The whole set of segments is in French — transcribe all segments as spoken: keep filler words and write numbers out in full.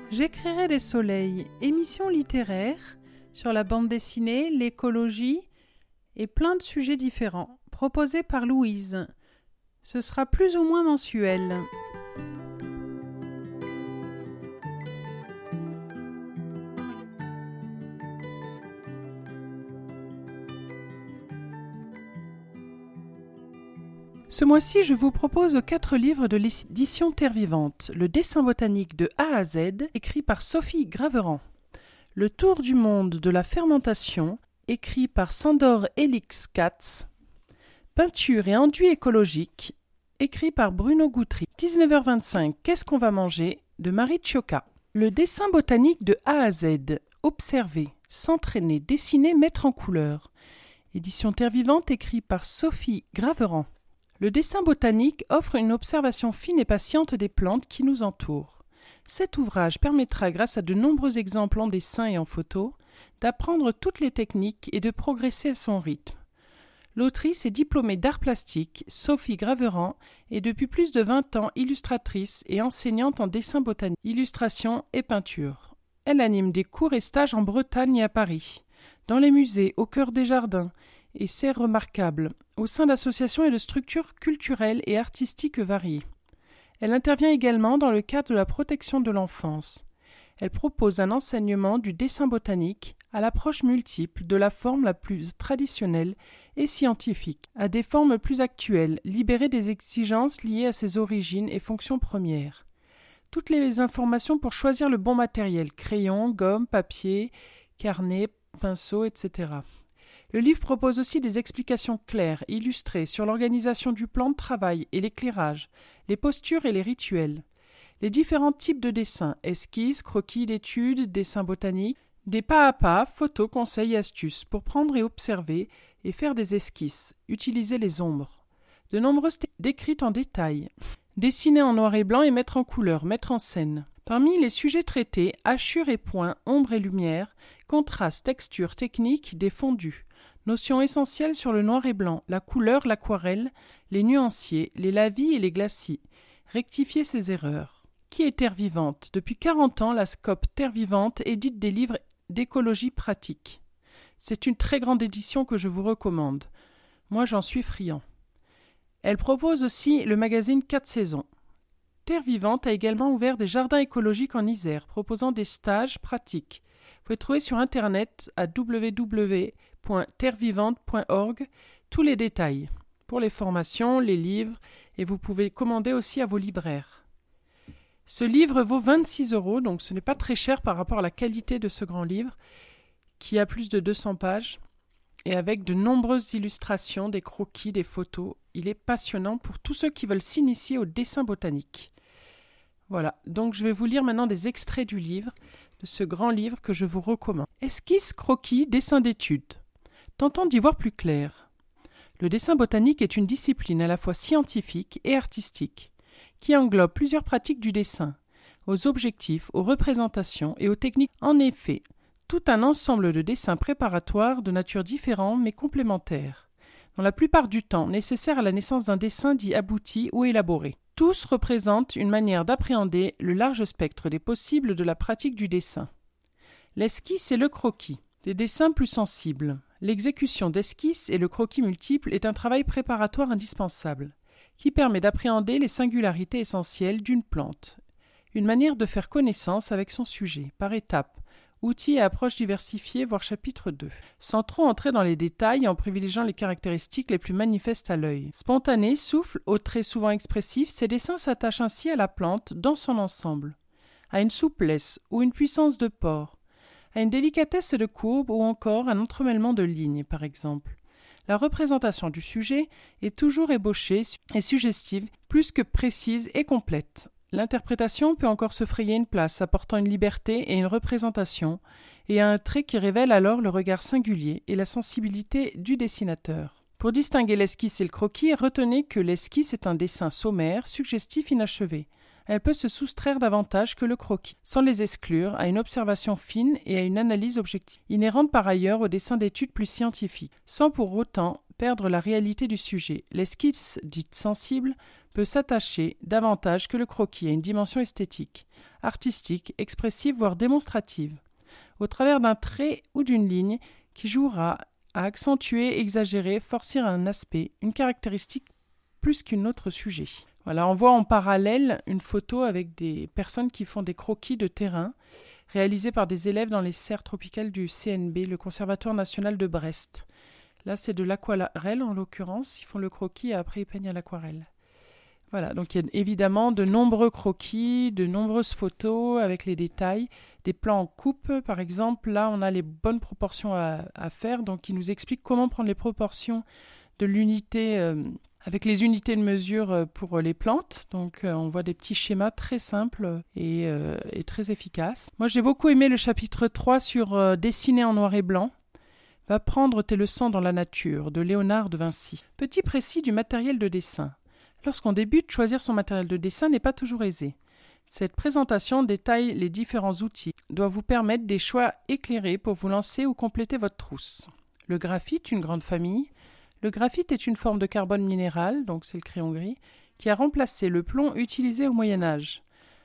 J'écrirai des soleils, émission littéraire sur la bande dessinée, l'écologie et plein de sujets différents, proposés par Louise. Ce sera plus ou moins mensuel. Ce mois-ci, je vous propose quatre livres de l'édition Terre Vivante. Le dessin botanique de A à Z, écrit par Sophie Graverand. Le tour du monde de la fermentation, écrit par Sandor Elix-Katz. Peinture et enduit écologique, écrit par Bruno Guthrie. dix-neuf heures vingt-cinq, Qu'est-ce qu'on va manger de Marie Tchioka. Le dessin botanique de A à Z, observer, s'entraîner, dessiner, mettre en couleur. Édition Terre Vivante, écrit par Sophie Graverand. Le dessin botanique offre une observation fine et patiente des plantes qui nous entourent. Cet ouvrage permettra, grâce à de nombreux exemples en dessin et en photo, d'apprendre toutes les techniques et de progresser à son rythme. L'autrice est diplômée d'art plastique, Sophie Graverand, est depuis plus de vingt ans illustratrice et enseignante en dessin botanique, illustration et peinture. Elle anime des cours et stages en Bretagne et à Paris, dans les musées, au cœur des jardins, et c'est remarquable, au sein d'associations et de structures culturelles et artistiques variées. Elle intervient également dans le cadre de la protection de l'enfance. Elle propose un enseignement du dessin botanique à l'approche multiple de la forme la plus traditionnelle et scientifique, à des formes plus actuelles, libérées des exigences liées à ses origines et fonctions premières. Toutes les informations pour choisir le bon matériel, crayon, gomme, papier, carnet, pinceau, et cetera. Le livre propose aussi des explications claires, illustrées sur l'organisation du plan de travail et l'éclairage, les postures et les rituels, les différents types de dessins, esquisses, croquis d'études, dessins botaniques, des pas à pas, photos, conseils et astuces pour prendre et observer et faire des esquisses, utiliser les ombres. De nombreuses techniques décrites en détail, dessiner en noir et blanc et mettre en couleur, mettre en scène. Parmi les sujets traités, hachures et points, ombre et lumière, contraste, texture, technique, des fondus. Notions essentielles sur le noir et blanc, la couleur, l'aquarelle, les nuanciers, les lavis et les glacis. Rectifier ses erreurs. Qui est Terre Vivante ? Depuis quarante ans, la Scope Terre Vivante édite des livres d'écologie pratique. C'est une très grande édition que je vous recommande. Moi, j'en suis friand. Elle propose aussi le magazine quatre saisons. Terre Vivante a également ouvert des jardins écologiques en Isère, proposant des stages pratiques. Vous pouvez trouver sur internet à w w w point terre vivante point org tous les détails pour les formations, les livres, et vous pouvez commander aussi à vos libraires. Ce livre vaut vingt-six euros, donc ce n'est pas très cher par rapport à la qualité de ce grand livre, qui a plus de deux cents pages, et avec de nombreuses illustrations, des croquis, des photos. Il est passionnant pour tous ceux qui veulent s'initier au dessin botanique. Voilà, donc je vais vous lire maintenant des extraits du livre, de ce grand livre que je vous recommande. Esquisse, croquis, dessin d'études. Tentons d'y voir plus clair. Le dessin botanique est une discipline à la fois scientifique et artistique, qui englobe plusieurs pratiques du dessin, aux objectifs, aux représentations et aux techniques. En effet, tout un ensemble de dessins préparatoires de nature différente mais complémentaires, dans la plupart du temps nécessaires à la naissance d'un dessin dit abouti ou élaboré. Tous représentent une manière d'appréhender le large spectre des possibles de la pratique du dessin. L'esquisse et le croquis. Des dessins plus sensibles. L'exécution d'esquisses et le croquis multiple est un travail préparatoire indispensable, qui permet d'appréhender les singularités essentielles d'une plante. Une manière de faire connaissance avec son sujet, par étapes, outils et approches diversifiées, voire chapitre deux. Sans trop entrer dans les détails, en privilégiant les caractéristiques les plus manifestes à l'œil. Spontanés, souffles, aux traits souvent expressifs, ces dessins s'attachent ainsi à la plante dans son ensemble, à une souplesse ou une puissance de port, à une délicatesse de courbe ou encore un entremêlement de lignes, par exemple. La représentation du sujet est toujours ébauchée et suggestive, plus que précise et complète. L'interprétation peut encore se frayer une place, apportant une liberté et une représentation, et un trait qui révèle alors le regard singulier et la sensibilité du dessinateur. Pour distinguer l'esquisse et le croquis, retenez que l'esquisse est un dessin sommaire, suggestif, inachevé, elle peut se soustraire davantage que le croquis, sans les exclure, à une observation fine et à une analyse objective, inhérente par ailleurs au dessin d'études plus scientifiques, sans pour autant perdre la réalité du sujet. L'esquisse dite sensible peut s'attacher davantage que le croquis à une dimension esthétique, artistique, expressive, voire démonstrative, au travers d'un trait ou d'une ligne qui jouera à accentuer, exagérer, forcer un aspect, une caractéristique plus qu'un autre sujet. Voilà, on voit en parallèle une photo avec des personnes qui font des croquis de terrain réalisés par des élèves dans les serres tropicales du C N B, le Conservatoire national de Brest. Là, c'est de l'aquarelle en l'occurrence. Ils font le croquis et après ils peignent à l'aquarelle. Voilà, donc il y a évidemment de nombreux croquis, de nombreuses photos avec les détails, des plans en coupe par exemple. Là, on a les bonnes proportions à, à faire, donc il nous explique comment prendre les proportions de l'unité euh, avec les unités de mesure pour les plantes. Donc euh, on voit des petits schémas très simples et, euh, et très efficaces. Moi, j'ai beaucoup aimé le chapitre trois sur euh, dessiner en noir et blanc. Va prendre tes leçons dans la nature, de Léonard de Vinci. Petit précis du matériel de dessin. Lorsqu'on débute, choisir son matériel de dessin n'est pas toujours aisé. Cette présentation détaille les différents outils, doit vous permettre des choix éclairés pour vous lancer ou compléter votre trousse. Le graphite, une grande famille. Le graphite est une forme de carbone minéral, donc c'est le crayon gris, qui a remplacé le plomb utilisé au Moyen-Âge.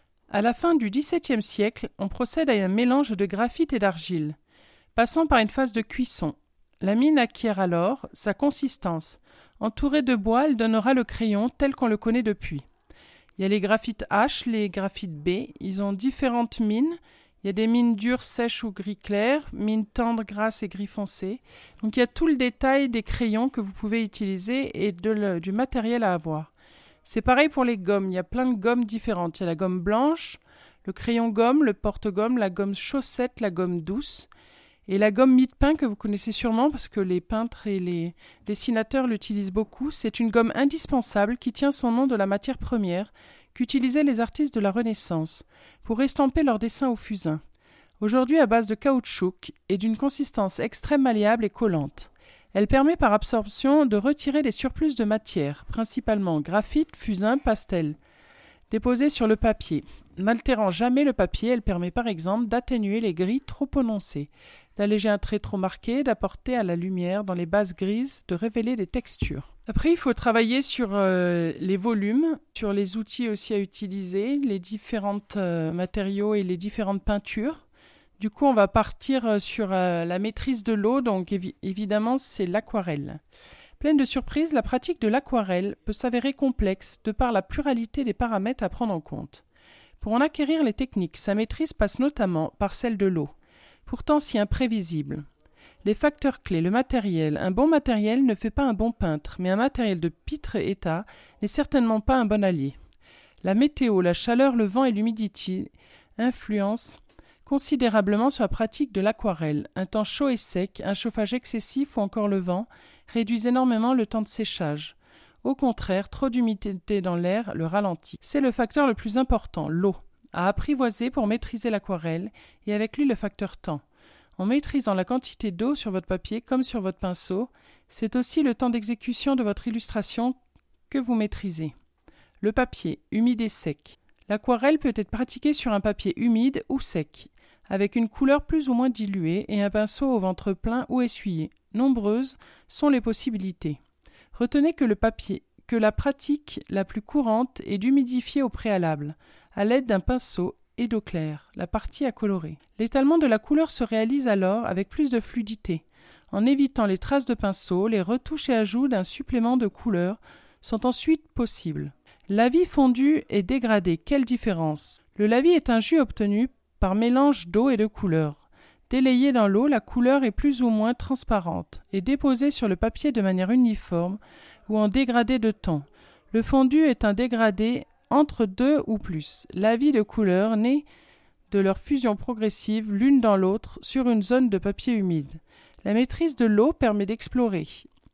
À la fin du dix-septième siècle, on procède à un mélange de graphite et d'argile, passant par une phase de cuisson. La mine acquiert alors sa consistance. Entourée de bois, elle donnera le crayon tel qu'on le connaît depuis. Il y a les graphites H, les graphites B. Ils ont différentes mines. Il y a des mines dures, sèches ou gris clair, mines tendres, grasses et gris foncé. Donc il y a tout le détail des crayons que vous pouvez utiliser et de le, du matériel à avoir. C'est pareil pour les gommes. Il y a plein de gommes différentes. Il y a la gomme blanche, le crayon gomme, le porte-gomme, la gomme chaussette, la gomme douce. Et la gomme mie-de-pain que vous connaissez sûrement parce que les peintres et les dessinateurs l'utilisent beaucoup, c'est une gomme indispensable qui tient son nom de la matière première qu'utilisaient les artistes de la Renaissance pour estamper leurs dessins au fusain. Aujourd'hui à base de caoutchouc et d'une consistance extrême malléable et collante. Elle permet par absorption de retirer les surplus de matière, principalement graphite, fusain, pastel, déposés sur le papier. N'altérant jamais le papier, elle permet par exemple d'atténuer les gris trop prononcés, d'alléger un trait trop marqué, d'apporter à la lumière dans les bases grises, de révéler des textures. Après, il faut travailler sur euh, les volumes, sur les outils aussi à utiliser, les différents euh, matériaux et les différentes peintures. Du coup, on va partir sur euh, la maîtrise de l'eau, donc évi- évidemment, c'est l'aquarelle. Pleine de surprises, la pratique de l'aquarelle peut s'avérer complexe de par la pluralité des paramètres à prendre en compte. Pour en acquérir les techniques, sa maîtrise passe notamment par celle de l'eau, pourtant si imprévisible. Les facteurs clés, le matériel. Un bon matériel ne fait pas un bon peintre, mais un matériel de pitre état n'est certainement pas un bon allié. La météo, la chaleur, le vent et l'humidité influencent considérablement sur la pratique de l'aquarelle. Un temps chaud et sec, un chauffage excessif ou encore le vent réduisent énormément le temps de séchage. Au contraire, trop d'humidité dans l'air le ralentit. C'est le facteur le plus important, l'eau, à apprivoiser pour maîtriser l'aquarelle et avec lui le facteur temps. En maîtrisant la quantité d'eau sur votre papier comme sur votre pinceau, c'est aussi le temps d'exécution de votre illustration que vous maîtrisez. Le papier, humide et sec. L'aquarelle peut être pratiquée sur un papier humide ou sec, avec une couleur plus ou moins diluée et un pinceau au ventre plein ou essuyé. Nombreuses sont les possibilités. Retenez que le papier, que la pratique la plus courante est d'humidifier au préalable, à l'aide d'un pinceau et d'eau claire, la partie à colorer. L'étalement de la couleur se réalise alors avec plus de fluidité. En évitant les traces de pinceau, les retouches et ajouts d'un supplément de couleur sont ensuite possibles. Lavis fondu et dégradé, quelle différence? Le lavis est un jus obtenu par mélange d'eau et de couleur. Délayée dans l'eau, la couleur est plus ou moins transparente et déposée sur le papier de manière uniforme ou en dégradé de ton. Le fondu est un dégradé entre deux ou plus. Lavis de couleur naît de leur fusion progressive l'une dans l'autre sur une zone de papier humide. La maîtrise de l'eau permet d'explorer,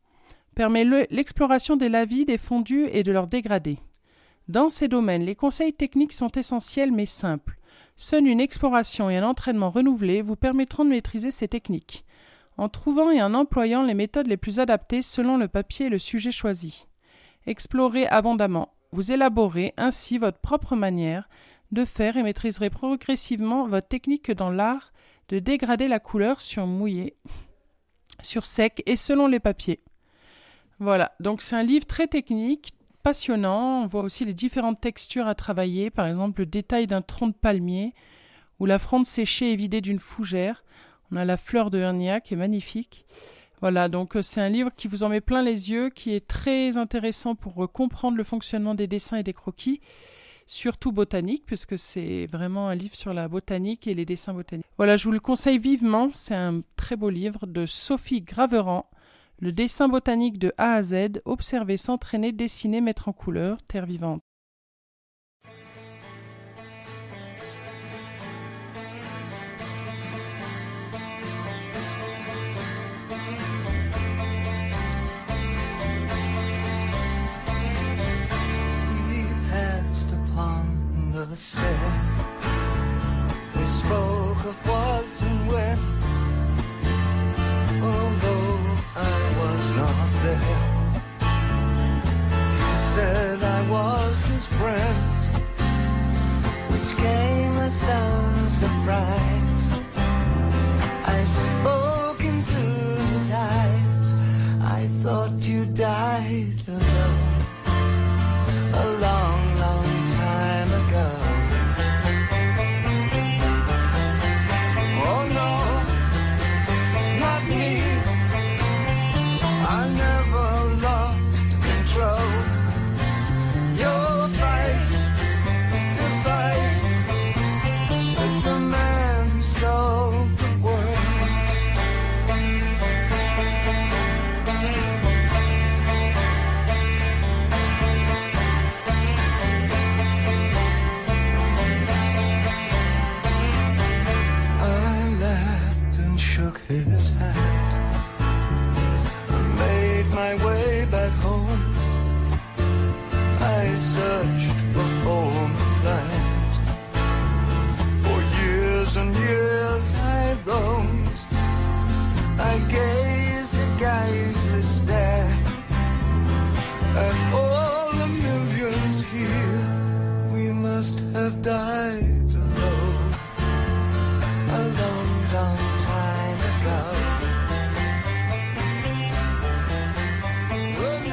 permet le, l'exploration des lavis, des fondus et de leurs dégradés. Dans ces domaines, les conseils techniques sont essentiels mais simples. Seule une exploration et un entraînement renouvelé vous permettront de maîtriser ces techniques, en trouvant et en employant les méthodes les plus adaptées selon le papier et le sujet choisi. Explorez abondamment, Vous élaborez ainsi votre propre manière de faire et maîtriserez progressivement votre technique dans l'art de dégrader la couleur sur mouillé, sur sec et selon les papiers. Voilà, donc c'est un livre très technique, passionnant. On voit aussi les différentes textures à travailler, par exemple le détail d'un tronc de palmier ou la fronde séchée et vidée d'une fougère. On a la fleur de Hernia qui est magnifique. Voilà, donc c'est un livre qui vous en met plein les yeux, qui est très intéressant pour comprendre le fonctionnement des dessins et des croquis, surtout botanique, puisque c'est vraiment un livre sur la botanique et les dessins botaniques. Voilà, je vous le conseille vivement, c'est un très beau livre de Sophie Graverand, Le dessin botanique de A à Z, observer, s'entraîner, dessiner, mettre en couleur, terre vivante. The stair. We spoke of was and when, although I was not there. He said I was his friend, which came as some surprise. I spoke into his eyes. I thought you died alone, a long, long time ago. Oh no, not me. I never lost control. Your face to face with the man who sold the world. I laughed and shook his hand and made my way back home. I searched for home and land. For years and years I roamed. I gazed a geiseless stare at all the millions here. We must have died alone, a long, long time ago. Who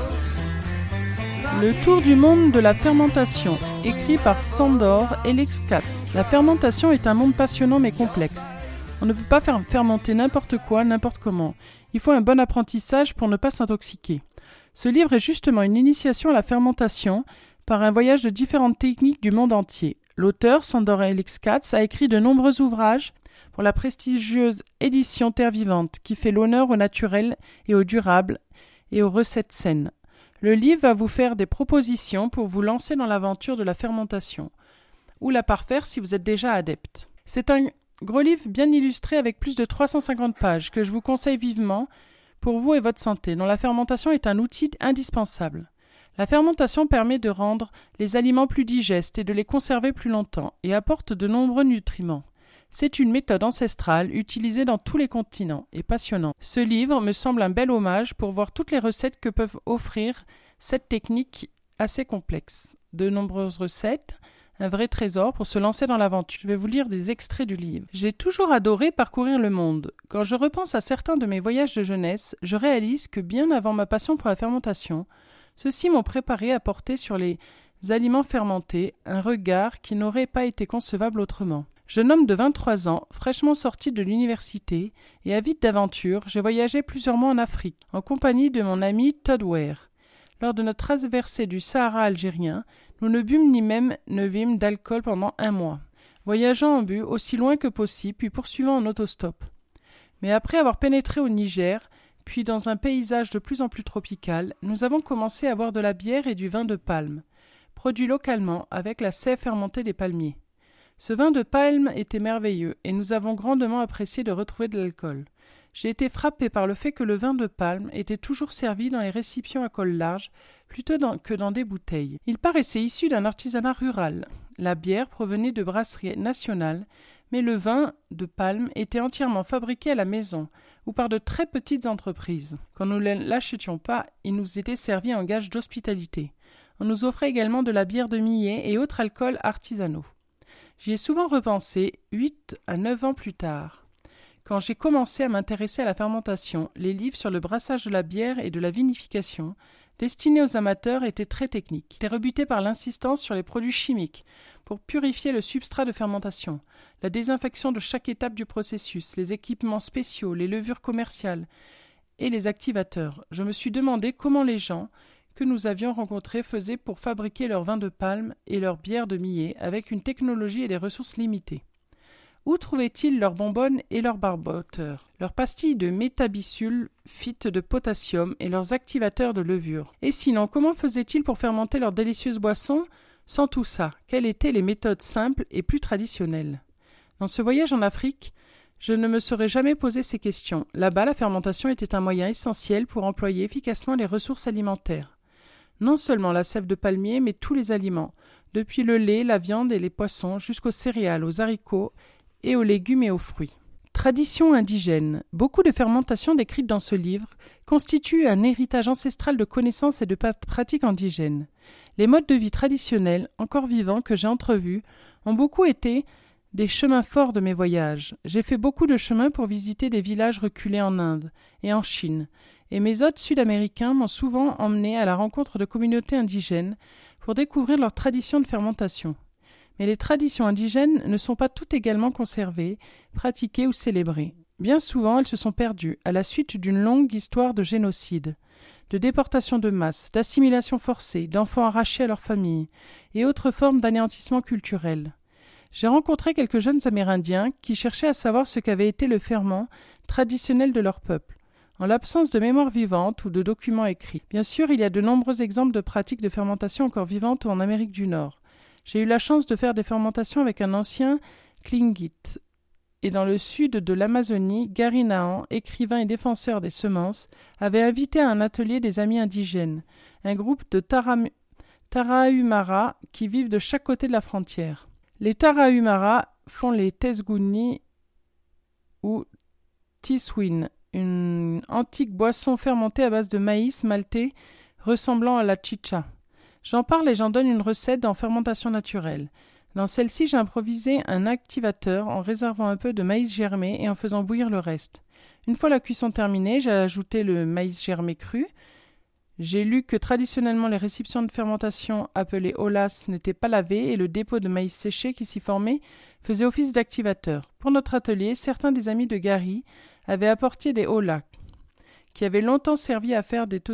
knows? Le tour du monde de la fermentation, écrit par Sándor Elexkatz. La fermentation est un monde passionnant mais complexe. On ne peut pas faire fermenter n'importe quoi, n'importe comment. Il faut un bon apprentissage pour ne pas s'intoxiquer. Ce livre est justement une initiation à la fermentation par un voyage de différentes techniques du monde entier. L'auteur, Sándor Elexkatz, a écrit de nombreux ouvrages pour la prestigieuse édition Terre Vivante, qui fait l'honneur au naturel et au durable et aux recettes saines. Le livre va vous faire des propositions pour vous lancer dans l'aventure de la fermentation, ou la parfaire si vous êtes déjà adepte. C'est un gros livre bien illustré avec plus de trois cent cinquante pages que je vous conseille vivement pour vous et votre santé, dont la fermentation est un outil indispensable. La fermentation permet de rendre les aliments plus digestes et de les conserver plus longtemps et apporte de nombreux nutriments. C'est une méthode ancestrale utilisée dans tous les continents et passionnante. Ce livre me semble un bel hommage pour voir toutes les recettes que peuvent offrir cette technique assez complexe. De nombreuses recettes, un vrai trésor pour se lancer dans l'aventure. Je vais vous lire des extraits du livre. J'ai toujours adoré parcourir le monde. Quand je repense à certains de mes voyages de jeunesse, je réalise que bien avant ma passion pour la fermentation, ceux-ci m'ont préparé à porter sur les aliments fermentés un regard qui n'aurait pas été concevable autrement. Jeune homme de vingt-trois ans, fraîchement sorti de l'université et avide d'aventure, j'ai voyagé plusieurs mois en Afrique, en compagnie de mon ami Todd Ware. Lors de notre traversée du Sahara algérien, nous ne bûmes ni même ne vîmes d'alcool pendant un mois, voyageant en bus aussi loin que possible, puis poursuivant en autostop. Mais après avoir pénétré au Niger, puis dans un paysage de plus en plus tropical, nous avons commencé à boire de la bière et du vin de palme, produit localement avec la sève fermentée des palmiers. Ce vin de palme était merveilleux et nous avons grandement apprécié de retrouver de l'alcool. J'ai été frappé par le fait que le vin de palme était toujours servi dans les récipients à col large plutôt dans, que dans des bouteilles. Il paraissait issu d'un artisanat rural. La bière provenait de brasseries nationales, mais le vin de palme était entièrement fabriqué à la maison ou par de très petites entreprises. Quand nous ne l'achetions pas, il nous était servi en gage d'hospitalité. On nous offrait également de la bière de millet et autres alcools artisanaux. J'y ai souvent repensé, huit à neuf ans plus tard. Quand j'ai commencé à m'intéresser à la fermentation, les livres sur le brassage de la bière et de la vinification, destinés aux amateurs, étaient très techniques. J'étais rebuté par l'insistance sur les produits chimiques pour purifier le substrat de fermentation, la désinfection de chaque étape du processus, les équipements spéciaux, les levures commerciales et les activateurs. Je me suis demandé comment les gens que nous avions rencontrés faisaient pour fabriquer leur vin de palme et leur bière de millet avec une technologie et des ressources limitées. Où trouvaient-ils leurs bonbonnes et leurs barboteurs, leurs pastilles de métabisulfite de potassium et leurs activateurs de levure? Et sinon, comment faisaient-ils pour fermenter leurs délicieuses boissons sans tout ça? Quelles étaient les méthodes simples et plus traditionnelles? Dans ce voyage en Afrique, je ne me serais jamais posé ces questions. Là-bas, la fermentation était un moyen essentiel pour employer efficacement les ressources alimentaires. Non seulement la sève de palmier, mais tous les aliments, depuis le lait, la viande et les poissons, jusqu'aux céréales, aux haricots et aux légumes et aux fruits. Tradition indigène. Beaucoup de fermentations décrites dans ce livre constituent un héritage ancestral de connaissances et de pratiques indigènes. Les modes de vie traditionnels, encore vivants, que j'ai entrevus, ont beaucoup été des chemins forts de mes voyages. J'ai fait beaucoup de chemins pour visiter des villages reculés en Inde et en Chine, et mes hôtes sud-américains m'ont souvent emmené à la rencontre de communautés indigènes pour découvrir leurs traditions de fermentation. Mais les traditions indigènes ne sont pas toutes également conservées, pratiquées ou célébrées. Bien souvent, elles se sont perdues à la suite d'une longue histoire de génocide, de déportation de masse, d'assimilation forcée, d'enfants arrachés à leur famille et autres formes d'anéantissement culturel. J'ai rencontré quelques jeunes Amérindiens qui cherchaient à savoir ce qu'avait été le ferment traditionnel de leur peuple, en l'absence de mémoire vivante ou de documents écrits. Bien sûr, il y a de nombreux exemples de pratiques de fermentation encore vivantes en Amérique du Nord. J'ai eu la chance de faire des fermentations avec un ancien Tlingit. Et dans le sud de l'Amazonie, Gary Nahan, écrivain et défenseur des semences, avait invité à un atelier des amis indigènes, un groupe de Taram- Tarahumara qui vivent de chaque côté de la frontière. Les Tarahumara font les Tesguni ou Tiswin, une antique boisson fermentée à base de maïs maltais ressemblant à la chicha. J'en parle et j'en donne une recette en fermentation naturelle. Dans celle-ci, j'ai improvisé un activateur en réservant un peu de maïs germé et en faisant bouillir le reste. Une fois la cuisson terminée, j'ai ajouté le maïs germé cru. J'ai lu que traditionnellement les récipients de fermentation appelés olas n'étaient pas lavés et le dépôt de maïs séché qui s'y formait faisait office d'activateur. Pour notre atelier, certains des amis de Gary avaient apporté des olas, qui avaient longtemps servi à faire des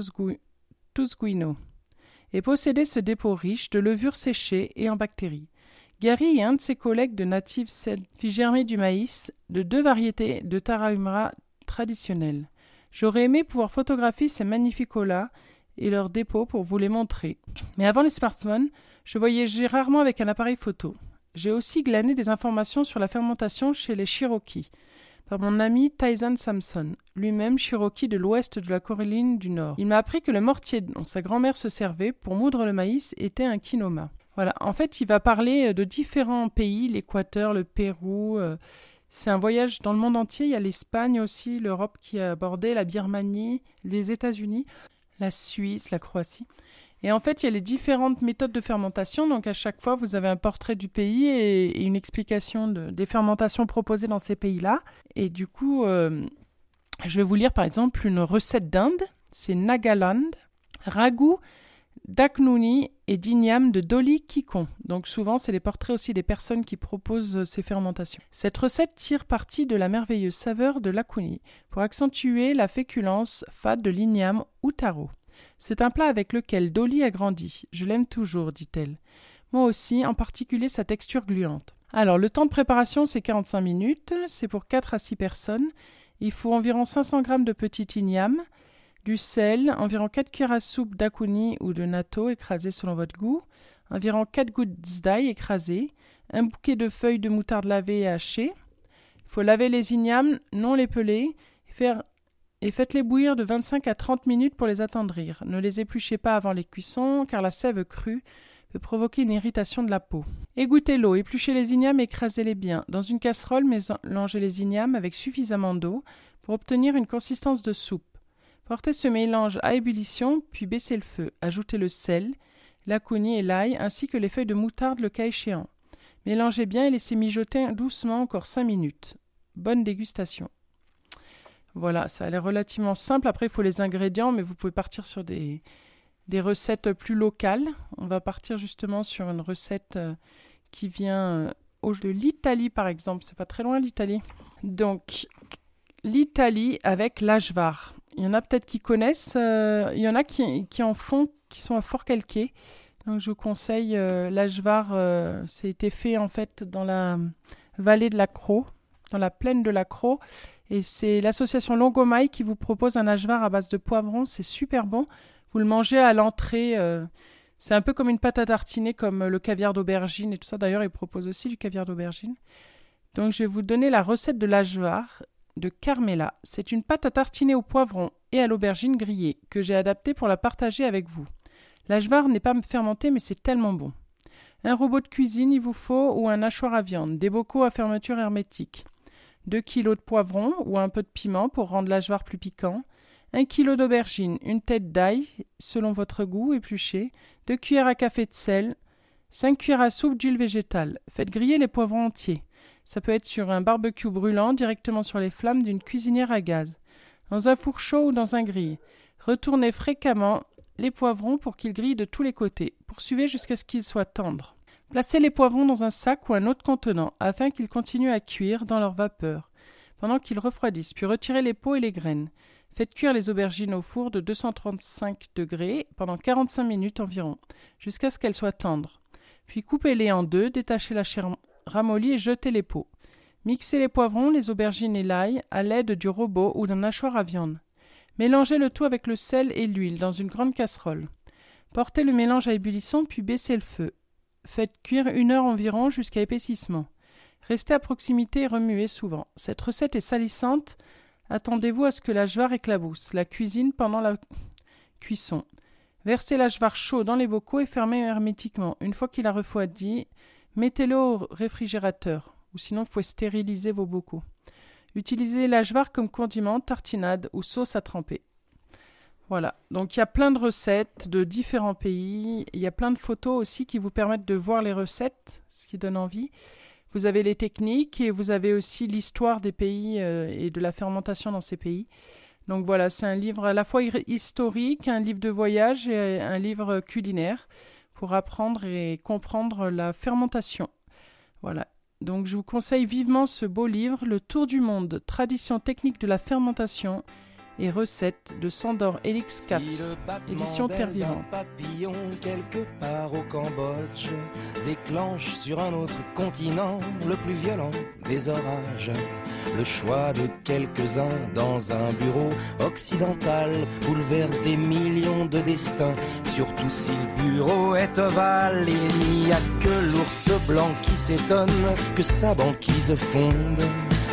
tusguinos, et possédaient ce dépôt riche de levures séchées et en bactéries. Gary et un de ses collègues de Native Seed fit germer du maïs de deux variétés de Tarahumara traditionnelles. J'aurais aimé pouvoir photographier ces magnifiques olas et leurs dépôts pour vous les montrer. Mais avant les smartphones, je voyageais rarement avec un appareil photo. J'ai aussi glané des informations sur la fermentation chez les Cherokees, par mon ami Tyson Sampson, lui-même Cherokee de l'ouest de la Caroline du Nord. Il m'a appris que le mortier dont sa grand-mère se servait pour moudre le maïs était un kinoma. Voilà, en fait, il va parler de différents pays, l'Équateur, le Pérou. Euh, c'est un voyage dans le monde entier. Il y a l'Espagne aussi, l'Europe qui est abordée, la Birmanie, les États-Unis, la Suisse, la Croatie. Et en fait, il y a les différentes méthodes de fermentation. Donc, à chaque fois, vous avez un portrait du pays et, et une explication de, des fermentations proposées dans ces pays-là. Et du coup, euh, je vais vous lire par exemple une recette d'Inde. C'est Nagaland, ragoût d'Aknouni et d'igname de Dolly Kikon. Donc souvent, c'est les portraits aussi des personnes qui proposent ces fermentations. Cette recette tire parti de la merveilleuse saveur de l'Aknouni pour accentuer la féculence fade de l'igname ou taro. C'est un plat avec lequel Dolly a grandi. Je l'aime toujours, dit-elle. Moi aussi, en particulier sa texture gluante. Alors, le temps de préparation, c'est quarante-cinq minutes. C'est pour quatre à six personnes. Il faut environ cinq cents grammes de petit igname, du sel, environ quatre cuillères à soupe d'akuni ou de natto écrasé selon votre goût, environ quatre gouttes d'ail écrasées, un bouquet de feuilles de moutarde lavées et hachées. Il faut laver les ignames, non les peler, faire et faites-les bouillir de vingt-cinq à trente minutes pour les attendrir. Ne les épluchez pas avant les cuissons, car la sève crue peut provoquer une irritation de la peau. Égouttez l'eau, épluchez les ignames et écrasez-les bien. Dans une casserole, mélangez les ignames avec suffisamment d'eau pour obtenir une consistance de soupe. Portez ce mélange à ébullition, puis baissez le feu. Ajoutez le sel, l'acouni et l'ail, ainsi que les feuilles de moutarde le cas échéant. Mélangez bien et laissez mijoter doucement encore cinq minutes. Bonne dégustation. Voilà, ça a l'air relativement simple. Après, il faut les ingrédients, mais vous pouvez partir sur des, des recettes plus locales. On va partir justement sur une recette euh, qui vient euh, de l'Italie, par exemple. C'est pas très loin, l'Italie. Donc, l'Italie avec l'ajvar. Il y en a peut-être qui connaissent. Euh, il y en a qui, qui en font, qui sont à Forcalquier. Donc, je vous conseille euh, l'ajvar. Euh, c'est été fait, en fait, dans la vallée de la Crau, dans la plaine de la Crau. Et c'est l'association Longomaille qui vous propose un ajvar à base de poivrons. C'est super bon. Vous le mangez à l'entrée. Euh, c'est un peu comme une pâte à tartiner, comme le caviar d'aubergine et tout ça. D'ailleurs, ils proposent aussi du caviar d'aubergine. Donc, je vais vous donner la recette de l'ajvar de Carmela. C'est une pâte à tartiner au poivron et à l'aubergine grillée que j'ai adaptée pour la partager avec vous. L'ajvar n'est pas fermenté, mais c'est tellement bon. Un robot de cuisine, il vous faut, ou un hachoir à viande. Des bocaux à fermeture hermétique. deux kilos de poivron ou un peu de piment pour rendre l'ajvar plus piquant, un kilo d'aubergine, une tête d'ail selon votre goût épluché, deux cuillères à café de sel, cinq cuillères à soupe d'huile végétale. Faites griller les poivrons entiers. Ça peut être sur un barbecue brûlant directement sur les flammes d'une cuisinière à gaz, dans un four chaud ou dans un grille. Retournez fréquemment les poivrons pour qu'ils grillent de tous les côtés. Poursuivez jusqu'à ce qu'ils soient tendres. Placez les poivrons dans un sac ou un autre contenant afin qu'ils continuent à cuire dans leur vapeur pendant qu'ils refroidissent, puis retirez les peaux et les graines. Faites cuire les aubergines au four de deux cent trente-cinq degrés pendant quarante-cinq minutes environ, jusqu'à ce qu'elles soient tendres. Puis coupez-les en deux, détachez la chair ramollie et jetez les peaux. Mixez les poivrons, les aubergines et l'ail à l'aide du robot ou d'un hachoir à viande. Mélangez le tout avec le sel et l'huile dans une grande casserole. Portez le mélange à ébullition puis baissez le feu. Faites cuire une heure environ jusqu'à épaississement. Restez à proximité et remuez souvent. Cette recette est salissante. Attendez-vous à ce que l'ajvar éclabousse. La cuisine pendant la cuisson. Versez l'ajvar chaud dans les bocaux et fermez hermétiquement. Une fois qu'il a refroidi, mettez-le au réfrigérateur. Ou sinon, il faut stériliser vos bocaux. Utilisez l'ajvar comme condiment, tartinade ou sauce à tremper. Voilà, donc il y a plein de recettes de différents pays, il y a plein de photos aussi qui vous permettent de voir les recettes, ce qui donne envie. Vous avez les techniques et vous avez aussi l'histoire des pays euh, et de la fermentation dans ces pays. Donc voilà, c'est un livre à la fois historique, un livre de voyage et un livre culinaire pour apprendre et comprendre la fermentation. Voilà, donc je vous conseille vivement ce beau livre, Le Tour du monde, tradition technique de la fermentation et recettes de Sandor Elix Katz, si édition Terre Vivante. Papillon quelque part au Cambodge déclenche sur un autre continent le plus violent des orages. Le choix de quelques-uns dans un bureau occidental bouleverse des millions de destins, surtout si le bureau est ovale. Il n'y a que l'ours blanc qui s'étonne que sa banquise fonde.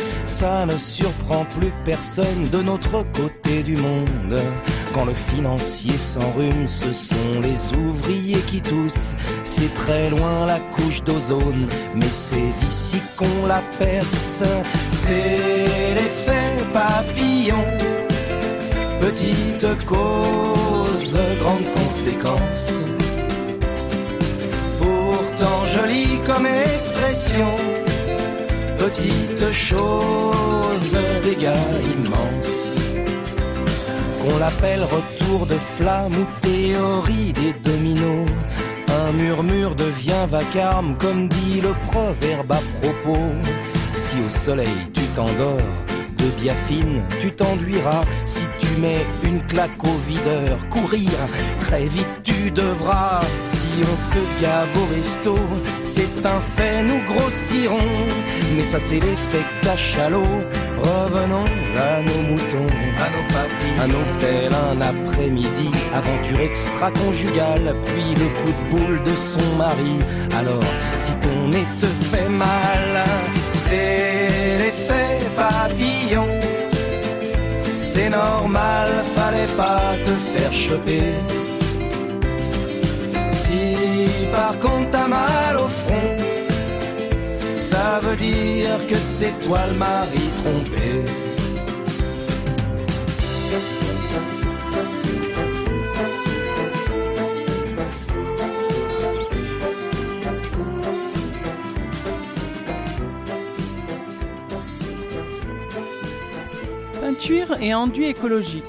Ça ne surprend plus personne de notre côté du monde. Quand le financier s'enrhume, ce sont les ouvriers qui toussent. C'est très loin la couche d'ozone, mais c'est d'ici qu'on la perce. C'est l'effet papillon, petite cause, grande conséquence. Pourtant jolie comme expression, petite chose, dégâts immenses. Qu'on l'appelle retour de flamme ou théorie des dominos, un murmure devient vacarme, comme dit le proverbe à propos. Si au soleil tu t'endors, de biafine tu t'enduiras. Si tu mets une claque au videur, courir, très vite tu devras. Si on se gave au resto, c'est un fait, nous grossirons. Mais ça c'est l'effet cachalot. Revenons à nos moutons, à nos papilles, à nos pelles, un après-midi, aventure extra-conjugale, puis le coup de boule de son mari. Alors, si ton nez te fait mal, c'est l'effet papillon. C'est normal, fallait pas te faire choper. Si par contre t'as mal au front, ça veut dire que c'est toi le mari trompé. Peinture et enduit écologique.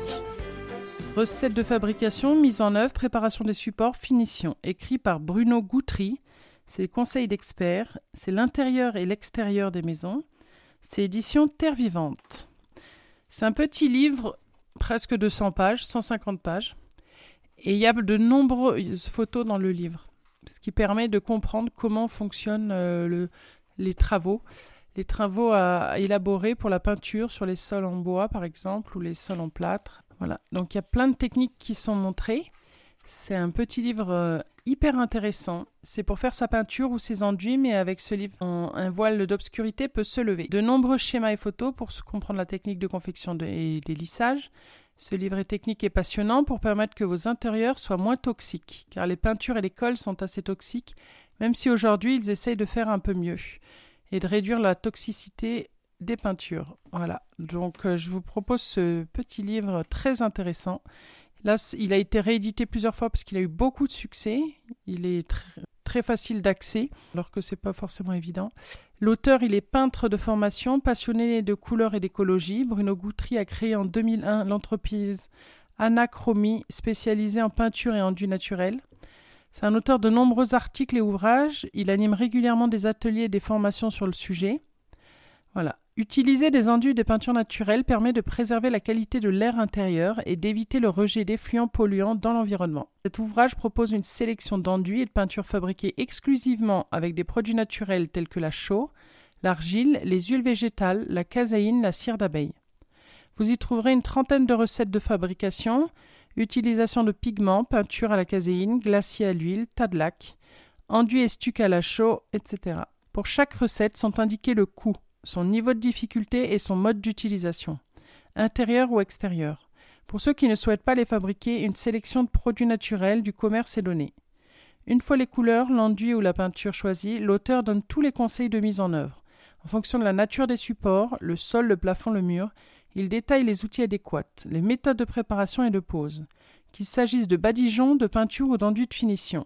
Recette de fabrication, mise en œuvre, préparation des supports, finition. Écrit par Bruno Guthrie. C'est conseils d'experts. C'est l'intérieur et l'extérieur des maisons. C'est édition Terre Vivante. C'est un petit livre, presque de cent pages, cent cinquante pages. Et il y a de nombreuses photos dans le livre, ce qui permet de comprendre comment fonctionnent euh, le, les travaux. Les travaux à, à élaborer pour la peinture sur les sols en bois, par exemple, ou les sols en plâtre. Voilà. Donc il y a plein de techniques qui sont montrées. C'est un petit livre euh, hyper intéressant. C'est pour faire sa peinture ou ses enduits, mais avec ce livre, on, un voile d'obscurité peut se lever. De nombreux schémas et photos pour comprendre la technique de confection de, et des lissages. Ce livret technique est passionnant pour permettre que vos intérieurs soient moins toxiques, car les peintures et les colles sont assez toxiques, même si aujourd'hui ils essayent de faire un peu mieux et de réduire la toxicité des peintures. Voilà, donc euh, je vous propose ce petit livre très intéressant. Là, il a été réédité plusieurs fois parce qu'il a eu beaucoup de succès. Il est tr- très facile d'accès, alors que c'est pas forcément évident. L'auteur, il est peintre de formation, passionné de couleurs et d'écologie. Bruno Guthrie a créé en deux mille un l'entreprise Anachromie, spécialisée en peinture et enduit naturel. C'est un auteur de nombreux articles et ouvrages. Il anime régulièrement des ateliers et des formations sur le sujet. Voilà. Utiliser des enduits et des peintures naturelles permet de préserver la qualité de l'air intérieur et d'éviter le rejet d'effluents polluants dans l'environnement. Cet ouvrage propose une sélection d'enduits et de peintures fabriqués exclusivement avec des produits naturels tels que la chaux, l'argile, les huiles végétales, la caséine, la cire d'abeille. Vous y trouverez une trentaine de recettes de fabrication, utilisation de pigments, peinture à la caséine, glacier à l'huile, tas de lac, enduit et stuc à la chaux, et cetera. Pour chaque recette sont indiqués le coût, son niveau de difficulté et son mode d'utilisation, intérieur ou extérieur. Pour ceux qui ne souhaitent pas les fabriquer, une sélection de produits naturels du commerce est donnée. Une fois les couleurs, l'enduit ou la peinture choisie, l'auteur donne tous les conseils de mise en œuvre. En fonction de la nature des supports, le sol, le plafond, le mur, il détaille les outils adéquats, les méthodes de préparation et de pose, qu'il s'agisse de badigeons, de peinture ou d'enduit de finition.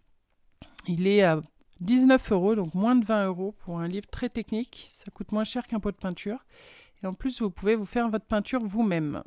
Il est à dix-neuf euros, donc moins de vingt euros pour un livre très technique. Ça coûte moins cher qu'un pot de peinture. Et en plus, vous pouvez vous faire votre peinture vous-même.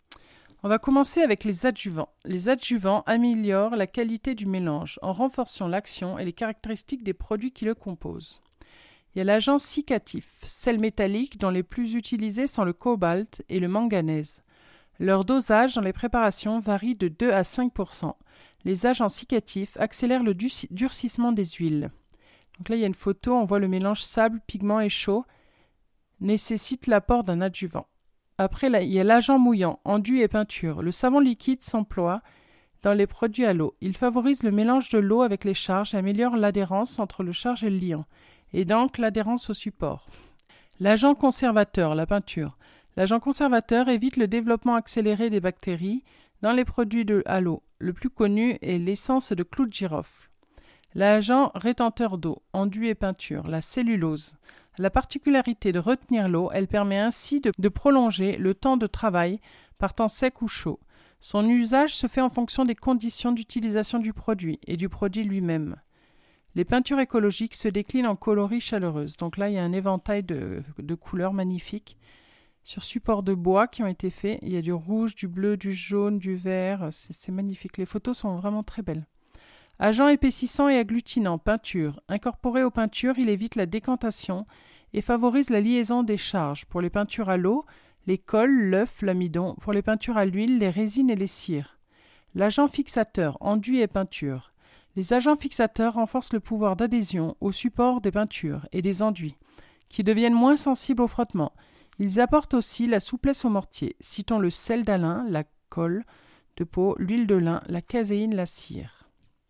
On va commencer avec les adjuvants. Les adjuvants améliorent la qualité du mélange en renforçant l'action et les caractéristiques des produits qui le composent. Il y a l'agent cicatif, sel métallique dont les plus utilisés sont le cobalt et le manganèse. Leur dosage dans les préparations varie de deux à cinq pour cent. Les agents cicatifs accélèrent le du- durcissement des huiles. Donc là, il y a une photo, on voit le mélange sable, pigment et chaux nécessite l'apport d'un adjuvant. Après, là, il y a l'agent mouillant, enduit et peinture. Le savon liquide s'emploie dans les produits à l'eau. Il favorise le mélange de l'eau avec les charges et améliore l'adhérence entre le charge et le liant, et donc l'adhérence au support. L'agent conservateur, la peinture. L'agent conservateur évite le développement accéléré des bactéries dans les produits de, à l'eau. Le plus connu est l'essence de clou de girofle. L'agent rétenteur d'eau, enduit et peinture, la cellulose. La particularité de retenir l'eau, elle permet ainsi de, de prolonger le temps de travail par temps sec ou chaud. Son usage se fait en fonction des conditions d'utilisation du produit et du produit lui-même. Les peintures écologiques se déclinent en coloris chaleureuses. Donc là, il y a un éventail de, de couleurs magnifiques sur support de bois qui ont été faits. Il y a du rouge, du bleu, du jaune, du vert. C'est, c'est magnifique. Les photos sont vraiment très belles. Agent épaississant et agglutinant, peinture. Incorporé aux peintures, il évite la décantation et favorise la liaison des charges. Pour les peintures à l'eau, les colles, l'œuf, l'amidon. Pour les peintures à l'huile, les résines et les cires. L'agent fixateur, enduit et peinture. Les agents fixateurs renforcent le pouvoir d'adhésion au support des peintures et des enduits, qui deviennent moins sensibles au frottement. Ils apportent aussi la souplesse au mortier. Citons le sel d'Alain, la colle de peau, l'huile de lin, la caséine, la cire.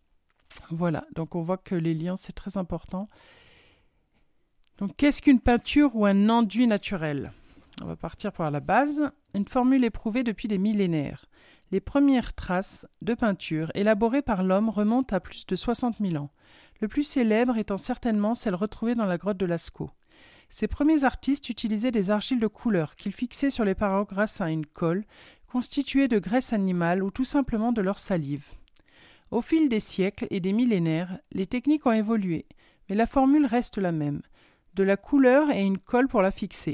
Voilà, donc on voit que les liants, c'est très important. Donc, qu'est-ce qu'une peinture ou un enduit naturel ? On va partir par la base. Une formule éprouvée depuis des millénaires. Les premières traces de peinture élaborées par l'homme remontent à plus de soixante mille ans. Le plus célèbre étant certainement celle retrouvée dans la grotte de Lascaux. Ces premiers artistes utilisaient des argiles de couleur qu'ils fixaient sur les parois grâce à une colle constituée de graisse animale ou tout simplement de leur salive. Au fil des siècles et des millénaires, les techniques ont évolué, mais la formule reste la même. De la couleur et une colle pour la fixer.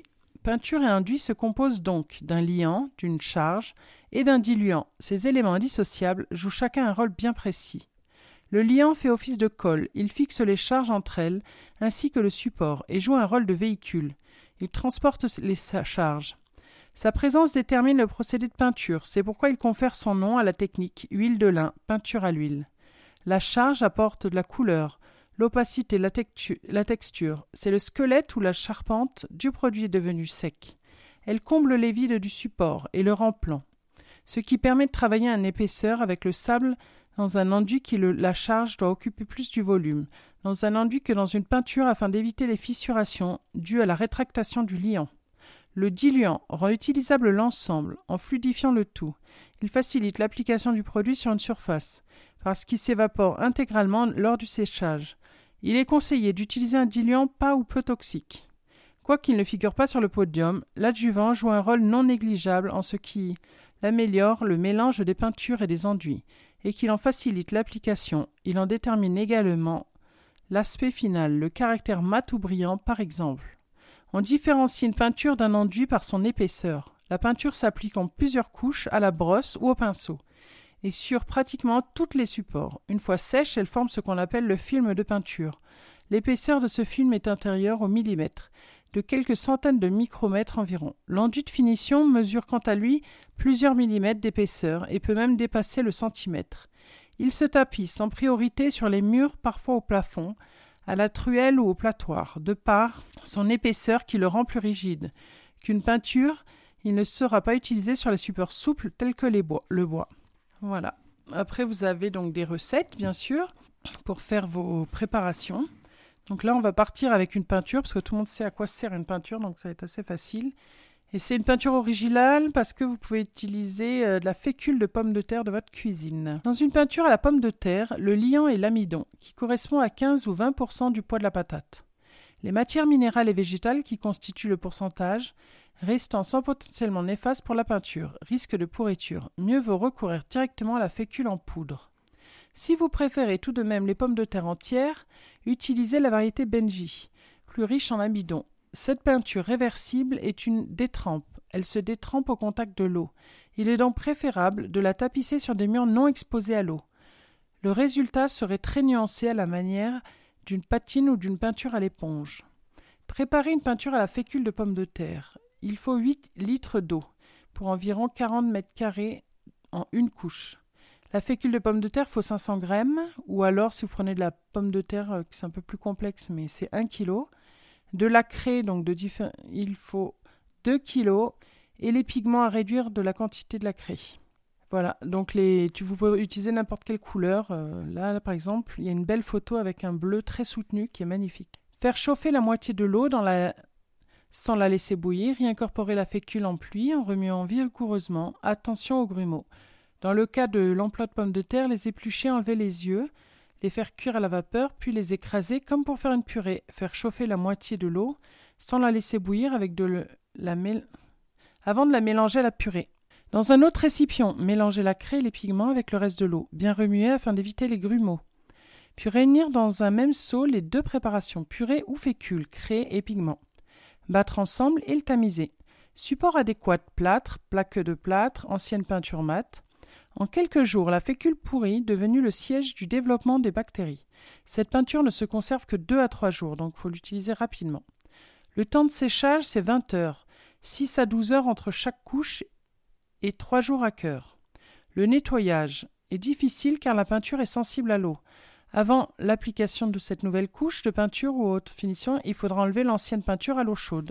Peinture et enduit se composent donc d'un liant, d'une charge et d'un diluant. Ces éléments indissociables jouent chacun un rôle bien précis. Le liant fait office de colle, il fixe les charges entre elles ainsi que le support et joue un rôle de véhicule. Il transporte les charges. Sa présence détermine le procédé de peinture, c'est pourquoi il confère son nom à la technique huile de lin, peinture à l'huile. La charge apporte de la couleur, l'opacité, la, tectu- la texture, c'est le squelette ou la charpente du produit devenu sec. Elle comble les vides du support et le rend plan, ce qui permet de travailler en épaisseur avec le sable dans un enduit qui le, la charge doit occuper plus du volume, dans un enduit que dans une peinture afin d'éviter les fissurations dues à la rétractation du liant. Le diluant rend utilisable l'ensemble en fluidifiant le tout. Il facilite l'application du produit sur une surface parce qu'il s'évapore intégralement lors du séchage. Il est conseillé d'utiliser un diluant pas ou peu toxique. Quoiqu'il ne figure pas sur le podium, l'adjuvant joue un rôle non négligeable en ce qui améliore le mélange des peintures et des enduits et qu'il en facilite l'application. Il en détermine également l'aspect final, le caractère mat ou brillant par exemple. On différencie une peinture d'un enduit par son épaisseur. La peinture s'applique en plusieurs couches à la brosse ou au pinceau et sur pratiquement tous les supports. Une fois sèche, elle forme ce qu'on appelle le film de peinture. L'épaisseur de ce film est intérieure au millimètre, de quelques centaines de micromètres environ. L'enduit de finition mesure quant à lui plusieurs millimètres d'épaisseur et peut même dépasser le centimètre. Il se tapisse en priorité sur les murs, parfois au plafond, à la truelle ou au plâtoir, de par son épaisseur qui le rend plus rigide. Qu'une peinture, il ne sera pas utilisé sur les supports souples tels que les bois, le bois. Voilà. Après, vous avez donc des recettes, bien sûr, pour faire vos préparations. Donc là, on va partir avec une peinture, parce que tout le monde sait à quoi sert une peinture, donc ça va être assez facile. Et c'est une peinture originale parce que vous pouvez utiliser euh, de la fécule de pomme de terre de votre cuisine. Dans une peinture à la pomme de terre, le liant est l'amidon, qui correspond à quinze ou vingt pour cent du poids de la patate. Les matières minérales et végétales qui constituent le pourcentage, restant sans potentiellement néfaste pour la peinture, risque de pourriture. Mieux vaut recourir directement à la fécule en poudre. Si vous préférez tout de même les pommes de terre entières, utilisez la variété Benji, plus riche en amidon. Cette peinture réversible est une détrempe. Elle se détrempe au contact de l'eau. Il est donc préférable de la tapisser sur des murs non exposés à l'eau. Le résultat serait très nuancé à la manière d'une patine ou d'une peinture à l'éponge. Préparez une peinture à la fécule de pomme de terre. Il faut huit litres d'eau pour environ quarante mètres carrés en une couche. La fécule de pomme de terre faut cinq cents grammes, ou alors si vous prenez de la pomme de terre, c'est un peu plus complexe, mais c'est un kilo. De la craie, donc de diffé- il faut deux kilos, et les pigments à réduire de la quantité de la craie. Voilà, donc les, tu, vous pouvez utiliser n'importe quelle couleur. Euh, là, là, par exemple, il y a une belle photo avec un bleu très soutenu qui est magnifique. Faire chauffer la moitié de l'eau dans la... sans la laisser bouillir, y incorporer la fécule en pluie en remuant vigoureusement. Attention aux grumeaux. Dans le cas de l'emploi de pommes de terre, les éplucher, enlever les yeux, les faire cuire à la vapeur, puis les écraser comme pour faire une purée. Faire chauffer la moitié de l'eau sans la laisser bouillir avec de le, la mél... avant de la mélanger à la purée. Dans un autre récipient, mélangez la craie et les pigments avec le reste de l'eau, bien remuer afin d'éviter les grumeaux. Puis réunir dans un même seau les deux préparations, purée ou fécule, craie et pigments. Battre ensemble et le tamiser. Support adéquat, plâtre, plaque de plâtre, ancienne peinture mate. En quelques jours, la fécule pourrit, devenue le siège du développement des bactéries. Cette peinture ne se conserve que deux à trois jours, donc il faut l'utiliser rapidement. Le temps de séchage, c'est vingt heures, six à douze heures entre chaque couche et trois jours à cœur. Le nettoyage est difficile car la peinture est sensible à l'eau. Avant l'application de cette nouvelle couche de peinture ou haute finition, il faudra enlever l'ancienne peinture à l'eau chaude.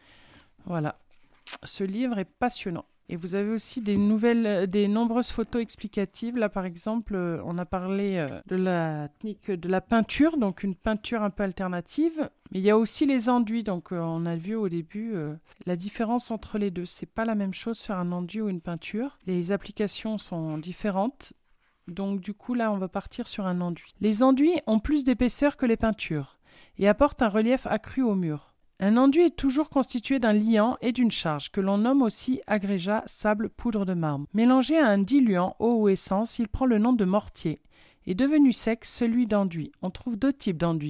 Voilà, ce livre est passionnant. Et vous avez aussi des nouvelles, des nombreuses photos explicatives. Là, par exemple, on a parlé de la technique de la peinture, donc une peinture un peu alternative. Mais il y a aussi les enduits. Donc, on a vu au début euh, la différence entre les deux. C'est pas la même chose faire un enduit ou une peinture. Les applications sont différentes. Donc, du coup, là, on va partir sur un enduit. Les enduits ont plus d'épaisseur que les peintures et apportent un relief accru au mur. Un enduit est toujours constitué d'un liant et d'une charge, que l'on nomme aussi agrégat, sable, poudre de marbre. Mélangé à un diluant, eau ou essence, il prend le nom de mortier. Est devenu sec celui d'enduit. On trouve deux types d'enduits.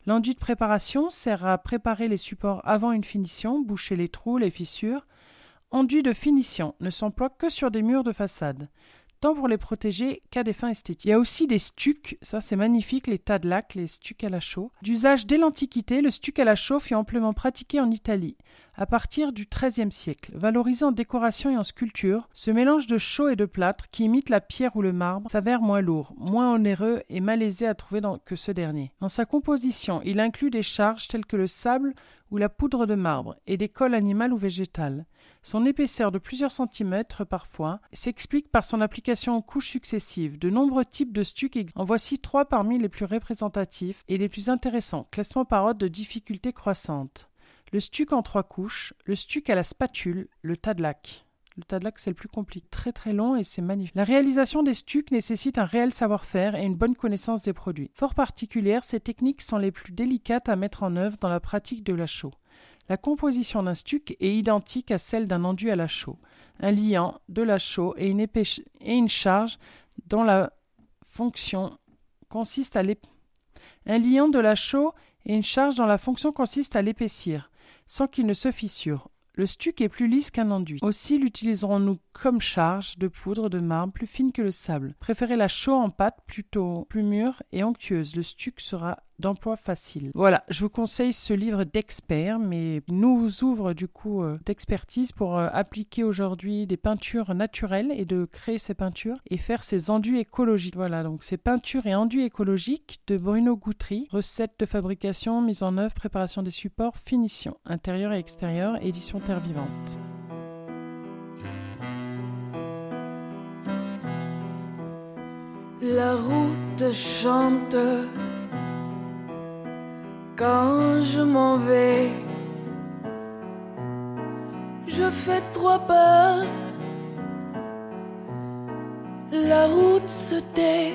L'enduit de préparation sert à préparer les supports avant une finition, boucher les trous, les fissures. Enduit de finition ne s'emploie que sur des murs de façade, tant pour les protéger qu'à des fins esthétiques. Il y a aussi des stucs, ça c'est magnifique, les tas de lacs, les stucs à la chaux. D'usage dès l'Antiquité, le stuc à la chaux fut amplement pratiqué en Italie, à partir du treizième siècle. Valorisé en décoration et en sculpture, ce mélange de chaux et de plâtre, qui imite la pierre ou le marbre, s'avère moins lourd, moins onéreux et malaisé à trouver dans, que ce dernier. Dans sa composition, il inclut des charges telles que le sable ou la poudre de marbre, et des colles animales ou végétales. Son épaisseur de plusieurs centimètres parfois s'explique par son application aux couches successives. De nombreux types de stucs existent. En voici trois parmi les plus représentatifs et les plus intéressants. Classement par ordre de difficulté croissante. Le stuc en trois couches, le stuc à la spatule, le tas de lac. Le tas de lac, c'est le plus compliqué. Très très long et c'est magnifique. La réalisation des stucs nécessite un réel savoir-faire et une bonne connaissance des produits. Fort particulières, ces techniques sont les plus délicates à mettre en œuvre dans la pratique de la chaux. La composition d'un stuc est identique à celle d'un enduit à la chaux. Un liant, de la chaux et une, épêche- et une charge dont la fonction consiste à l'ép- Un liant de la chaux et une charge dont la fonction consiste à l'épaissir, sans qu'il ne se fissure. Le stuc est plus lisse qu'un enduit. Aussi l'utiliserons-nous comme charge de poudre de marbre plus fine que le sable. Préférez la chaux en pâte plutôt plus mûre et onctueuse. Le stuc sera d'emploi facile. Voilà, je vous conseille ce livre d'experts, mais nous ouvre du coup euh, d'expertise pour euh, appliquer aujourd'hui des peintures naturelles et de créer ces peintures et faire ces enduits écologiques. Voilà, donc ces peintures et enduits écologiques de Bruno Guthrie. Recettes de fabrication, mise en œuvre, préparation des supports, finition, intérieur et extérieur, édition Terre Vivante. La route chante quand je m'en vais. Je fais trois pas, la route se tait.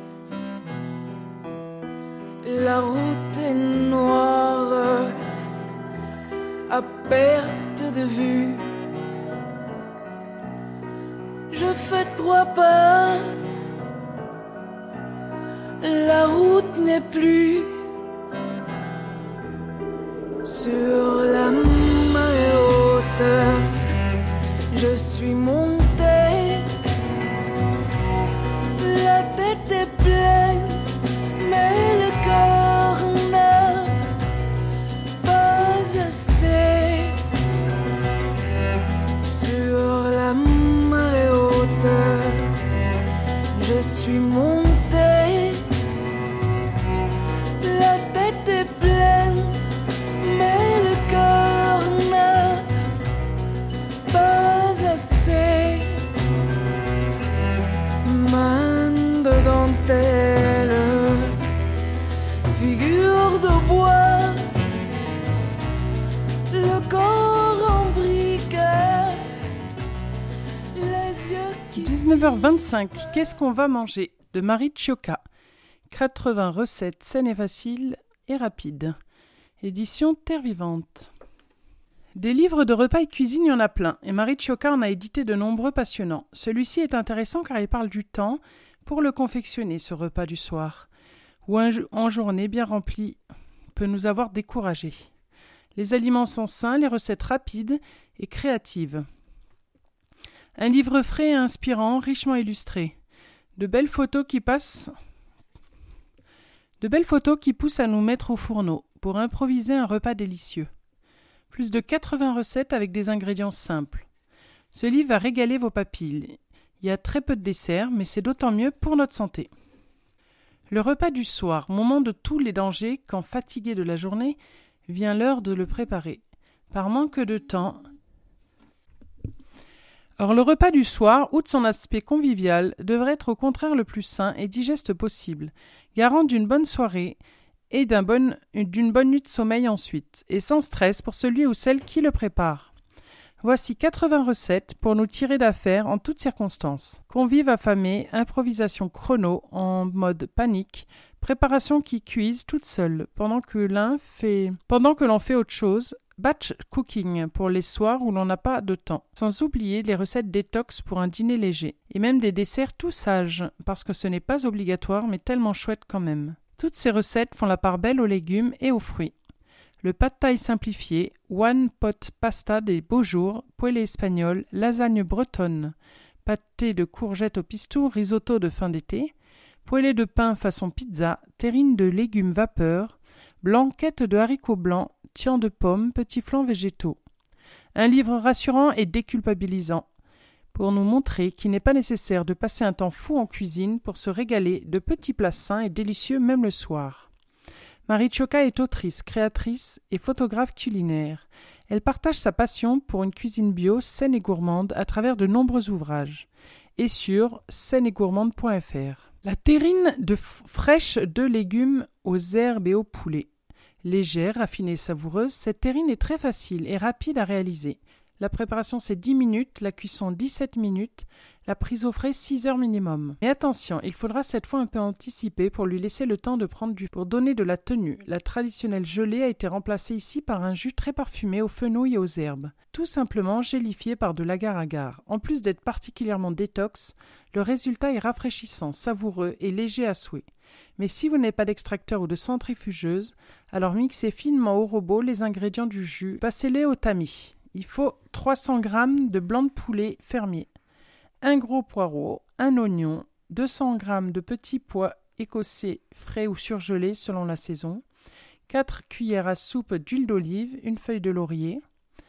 La route est noire, à perte de vue. Je fais trois pas, la route n'est plus. Sur la marée haute, je suis montée. La tête est pleine, mais le corps n'a pas assez. Sur la marée haute, je suis montée. La tête est pleine, mais le corps n'a pas assez. Main de dentelle, figure de bois, le corps en briques, les yeux qui... dix-neuf heures vingt-cinq, qu'est-ce qu'on va manger ? De Marie Ciocca. quatre-vingts recettes saines et faciles et rapides. Édition Terre Vivante. Des livres de repas et cuisine, il y en a plein, et Marie Ciocca en a édité de nombreux passionnants. Celui-ci est intéressant car il parle du temps pour le confectionner, ce repas du soir, ou un en journée bien remplie peut nous avoir découragés. Les aliments sont sains, les recettes rapides et créatives. Un livre frais et inspirant, richement illustré. De belles photos qui passent... De belles photos qui poussent à nous mettre au fourneau pour improviser un repas délicieux. Plus de quatre-vingts recettes avec des ingrédients simples. Ce livre va régaler vos papilles. Il y a très peu de desserts, mais c'est d'autant mieux pour notre santé. Le repas du soir, moment de tous les dangers, quand fatigué de la journée, vient l'heure de le préparer. Par manque de temps... Or, le repas du soir, outre son aspect convivial, devrait être au contraire le plus sain et digeste possible, garant d'une bonne soirée et d'un bon, d'une bonne nuit de sommeil ensuite, et sans stress pour celui ou celle qui le prépare. Voici quatre-vingts recettes pour nous tirer d'affaire en toutes circonstances. Convives affamés, improvisation chrono en mode panique, préparation qui cuise toute seule pendant que l'un fait, pendant que l'on fait autre chose, batch cooking pour les soirs où l'on n'a pas de temps. Sans oublier les recettes détox pour un dîner léger. Et même des desserts tout sages, parce que ce n'est pas obligatoire mais tellement chouette quand même. Toutes ces recettes font la part belle aux légumes et aux fruits. Le pad thai simplifié, one pot pasta des beaux jours, poêlée espagnole, lasagne bretonne, pâté de courgettes au pistou, risotto de fin d'été, poêlée de pain façon pizza, terrine de légumes vapeur, blanquette de haricots blancs, tian de pommes, petits flancs végétaux. Un livre rassurant et déculpabilisant pour nous montrer qu'il n'est pas nécessaire de passer un temps fou en cuisine pour se régaler de petits plats sains et délicieux même le soir. Marie Tchoka est autrice, créatrice et photographe culinaire. Elle partage sa passion pour une cuisine bio saine et gourmande à travers de nombreux ouvrages et sur saine et gourmande point f r. La terrine de f- fraîche de légumes aux herbes et au poulet. Légère, raffinée et savoureuse, cette terrine est très facile et rapide à réaliser. La préparation c'est dix minutes, la cuisson dix-sept minutes, la prise au frais six heures minimum. Mais attention, il faudra cette fois un peu anticiper pour lui laisser le temps de prendre du... Pour donner de la tenue, la traditionnelle gelée a été remplacée ici par un jus très parfumé aux fenouilles et aux herbes, tout simplement gélifié par de l'agar-agar. En plus d'être particulièrement détox, le résultat est rafraîchissant, savoureux et léger à souhait. Mais si vous n'avez pas d'extracteur ou de centrifugeuse, alors mixez finement au robot les ingrédients du jus, passez-les au tamis. Il faut trois cents grammes de blanc de poulet fermier, un gros poireau, un oignon, deux cents grammes de petits pois écossais frais ou surgelés selon la saison, quatre cuillères à soupe d'huile d'olive, une feuille de laurier,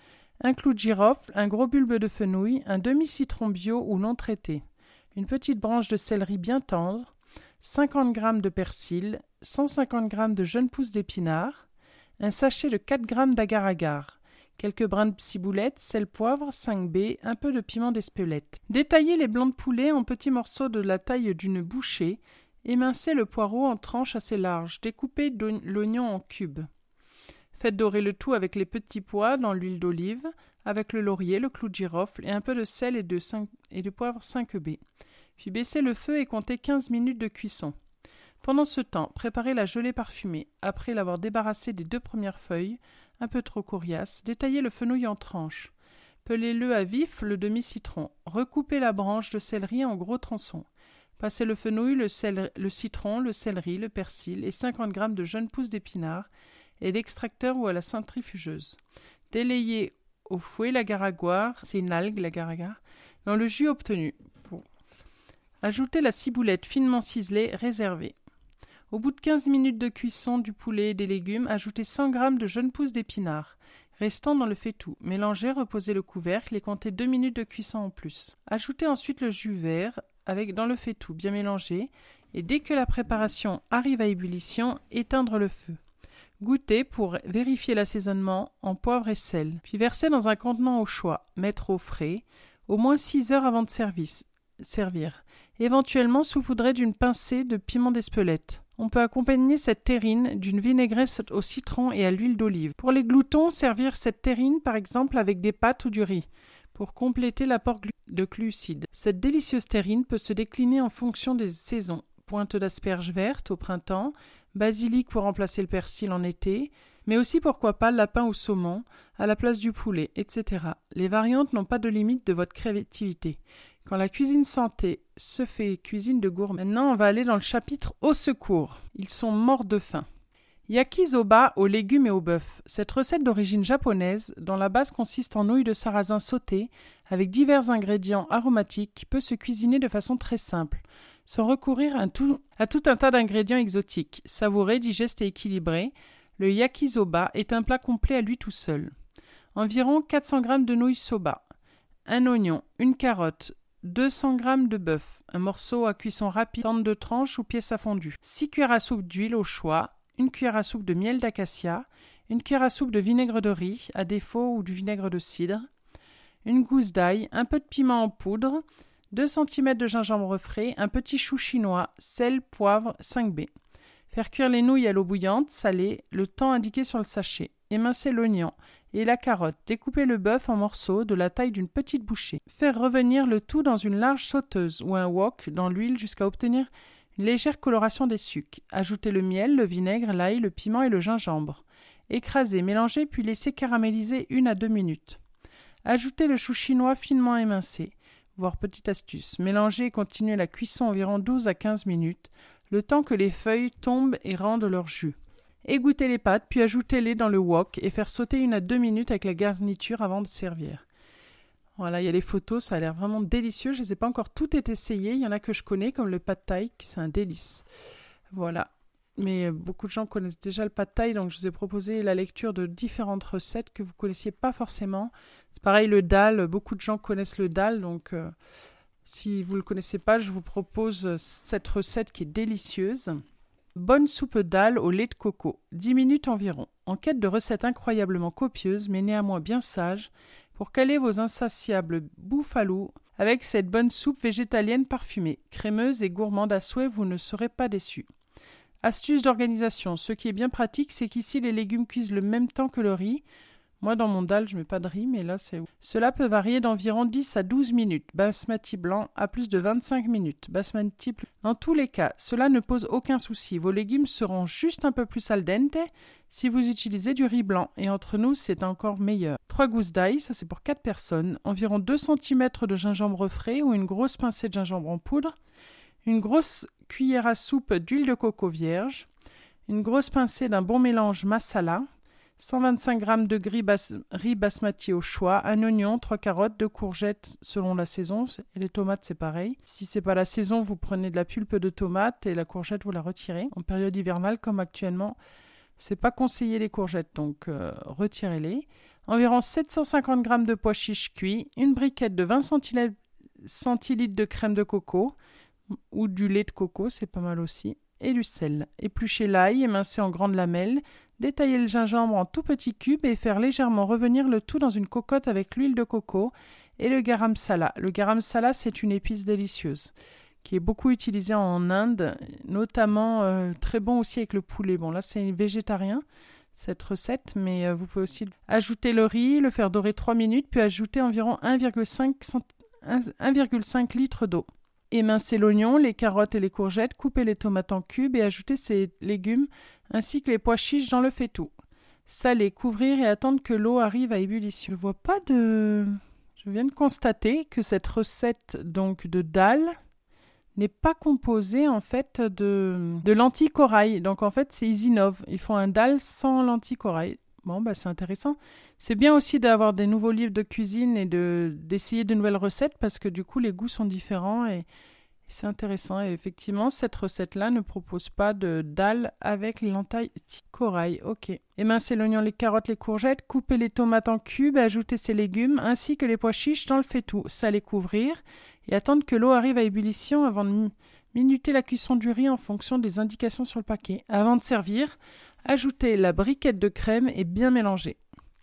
un clou de girofle, un gros bulbe de fenouil, un demi-citron bio ou non traité, une petite branche de céleri bien tendre, cinquante grammes de persil, cent cinquante grammes de jeunes pousses d'épinards, un sachet de quatre grammes d'agar-agar, quelques brins de ciboulette, sel, poivre, cinq baies, un peu de piment d'Espelette. Détaillez les blancs de poulet en petits morceaux de la taille d'une bouchée. Émincez le poireau en tranches assez larges. Découpez l'oignon en cubes. Faites dorer le tout avec les petits pois dans l'huile d'olive, avec le laurier, le clou de girofle et un peu de sel et de, cinq, et de poivre cinq baies. Puis baissez le feu et comptez quinze minutes de cuisson. Pendant ce temps, préparez la gelée parfumée. Après l'avoir débarrassée des deux premières feuilles, un peu trop coriace, détaillez le fenouil en tranches. Pelez-le à vif le demi-citron. Recoupez la branche de céleri en gros tronçons. Passez le fenouil, le, céleri, le citron, le céleri, le persil et cinquante grammes de jeunes pousses d'épinards et d'extracteur ou à la centrifugeuse. Délayez au fouet l'agar-agar, c'est une algue l'agar-agar, dans le jus obtenu. Pour... Ajoutez la ciboulette finement ciselée, réservée. Au bout de quinze minutes de cuisson du poulet et des légumes, ajoutez cent grammes de jeunes pousses d'épinards, restant dans le faitout. Mélangez, reposez le couvercle et comptez deux minutes de cuisson en plus. Ajoutez ensuite le jus vert avec dans le faitout, bien mélangé, et dès que la préparation arrive à ébullition, éteindre le feu. Goûtez pour vérifier l'assaisonnement en poivre et sel, puis versez dans un contenant au choix, mettre au frais, au moins six heures avant de service, servir. Éventuellement saupoudrer d'une pincée de piment d'Espelette. On peut accompagner cette terrine d'une vinaigrette au citron et à l'huile d'olive. Pour les gloutons, servir cette terrine par exemple avec des pâtes ou du riz, pour compléter l'apport de glucides. Cette délicieuse terrine peut se décliner en fonction des saisons. Pointe d'asperges vertes au printemps, basilic pour remplacer le persil en été, mais aussi pourquoi pas lapin ou saumon à la place du poulet, et cetera. Les variantes n'ont pas de limite de votre créativité. Quand la cuisine santé se fait cuisine de gourmet. Maintenant, on va aller dans le chapitre au secours. Ils sont morts de faim. Yakisoba aux légumes et au bœuf. Cette recette d'origine japonaise, dont la base consiste en nouilles de sarrasin sautées avec divers ingrédients aromatiques, peut se cuisiner de façon très simple, sans recourir à tout, à tout un tas d'ingrédients exotiques. Savouré, digeste et équilibré, le yakisoba est un plat complet à lui tout seul. Environ quatre cents grammes de nouilles soba, un oignon, une carotte, deux cents grammes de bœuf, un morceau à cuisson rapide, tente de tranche ou pièce à fondue, six cuillères à soupe d'huile au choix, une cuillère à soupe de miel d'acacia, une cuillère à soupe de vinaigre de riz, à défaut ou du vinaigre de cidre, une gousse d'ail, un peu de piment en poudre, deux centimètres de gingembre frais, un petit chou chinois, sel, poivre, cinq baies. Faire cuire les nouilles à l'eau bouillante, salée, le temps indiqué sur le sachet. Émincer l'oignon et la carotte. Découper le bœuf en morceaux de la taille d'une petite bouchée. Faire revenir le tout dans une large sauteuse ou un wok dans l'huile jusqu'à obtenir une légère coloration des sucs. Ajouter le miel, le vinaigre, l'ail, le piment et le gingembre. Écraser, mélanger puis laisser caraméliser une à deux minutes. Ajouter le chou chinois finement émincé. Voire petite astuce. Mélanger et continuer la cuisson environ douze à quinze minutes. le temps que les feuilles tombent et rendent leur jus. Égouttez les pâtes, puis ajoutez-les dans le wok et faire sauter une à deux minutes avec la garniture avant de servir. Voilà, il y a les photos, ça a l'air vraiment délicieux. Je ne les ai pas encore toutes essayées. Il y en a que je connais, comme le pad thai, qui c'est un délice. Voilà. Mais beaucoup de gens connaissent déjà le pad thai, donc je vous ai proposé la lecture de différentes recettes que vous ne connaissiez pas forcément. C'est pareil, le dal, beaucoup de gens connaissent le dal, donc euh, si vous ne le connaissez pas, je vous propose cette recette qui est délicieuse. Bonne soupe dal au lait de coco, dix minutes environ. En quête de recettes incroyablement copieuses, mais néanmoins bien sages, pour caler vos insatiables bouffalous avec cette bonne soupe végétalienne parfumée, crémeuse et gourmande à souhait, vous ne serez pas déçus. Astuce d'organisation. Ce qui est bien pratique, c'est qu'ici, les légumes cuisent le même temps que le riz. Moi, dans mon dal, je ne mets pas de riz, mais là, c'est... Cela peut varier d'environ dix à douze minutes. Basmati blanc à plus de vingt-cinq minutes. Basmati plus... Dans tous les cas, cela ne pose aucun souci. Vos légumes seront juste un peu plus al dente si vous utilisez du riz blanc. Et entre nous, c'est encore meilleur. trois gousses d'ail, ça c'est pour quatre personnes. Environ deux centimètres de gingembre frais ou une grosse pincée de gingembre en poudre. Une grosse cuillère à soupe d'huile de coco vierge, une grosse pincée d'un bon mélange masala, cent vingt-cinq grammes de riz, bas- riz basmati au choix, un oignon, trois carottes, deux courgettes selon la saison, et les tomates c'est pareil. Si c'est pas la saison, vous prenez de la pulpe de tomate et la courgette vous la retirez. En période hivernale comme actuellement, c'est pas conseillé les courgettes, donc euh, retirez-les. Environ sept cent cinquante grammes de pois chiches cuits, une briquette de vingt centilitres de crème de coco, ou du lait de coco, c'est pas mal aussi, et du sel. Épluchez l'ail, émincer en grandes lamelles, détailler le gingembre en tout petits cubes et faire légèrement revenir le tout dans une cocotte avec l'huile de coco et le garam masala. Le garam masala, c'est une épice délicieuse qui est beaucoup utilisée en Inde, notamment euh, très bon aussi avec le poulet. Bon, là, c'est végétarien, cette recette, mais euh, vous pouvez aussi ajouter le riz, le faire dorer trois minutes, puis ajouter environ un virgule cinq litres d'eau. Émincez l'oignon, les carottes et les courgettes, coupez les tomates en cubes et ajoutez ces légumes ainsi que les pois chiches dans le faitout. Saler, couvrir et attendre que l'eau arrive à ébullition. Je vois pas de... Je viens de constater que cette recette donc de dal n'est pas composée en fait de, de lentilles corail. Donc en fait c'est ils innovent. Ils font un dal sans lentilles corail. Bon, bah c'est intéressant. C'est bien aussi d'avoir des nouveaux livres de cuisine et de, d'essayer de nouvelles recettes parce que du coup, les goûts sont différents et, et c'est intéressant. Et effectivement, cette recette-là ne propose pas de dalle avec les lentilles corail. Ok. Émincez l'oignon, les carottes, les courgettes, coupez les tomates en cubes et ajoutez ces légumes ainsi que les pois chiches dans le faitout. Saler, couvrir et attendre que l'eau arrive à ébullition avant de minuter la cuisson du riz en fonction des indications sur le paquet. Avant de servir, ajoutez la briquette de crème et bien mélanger.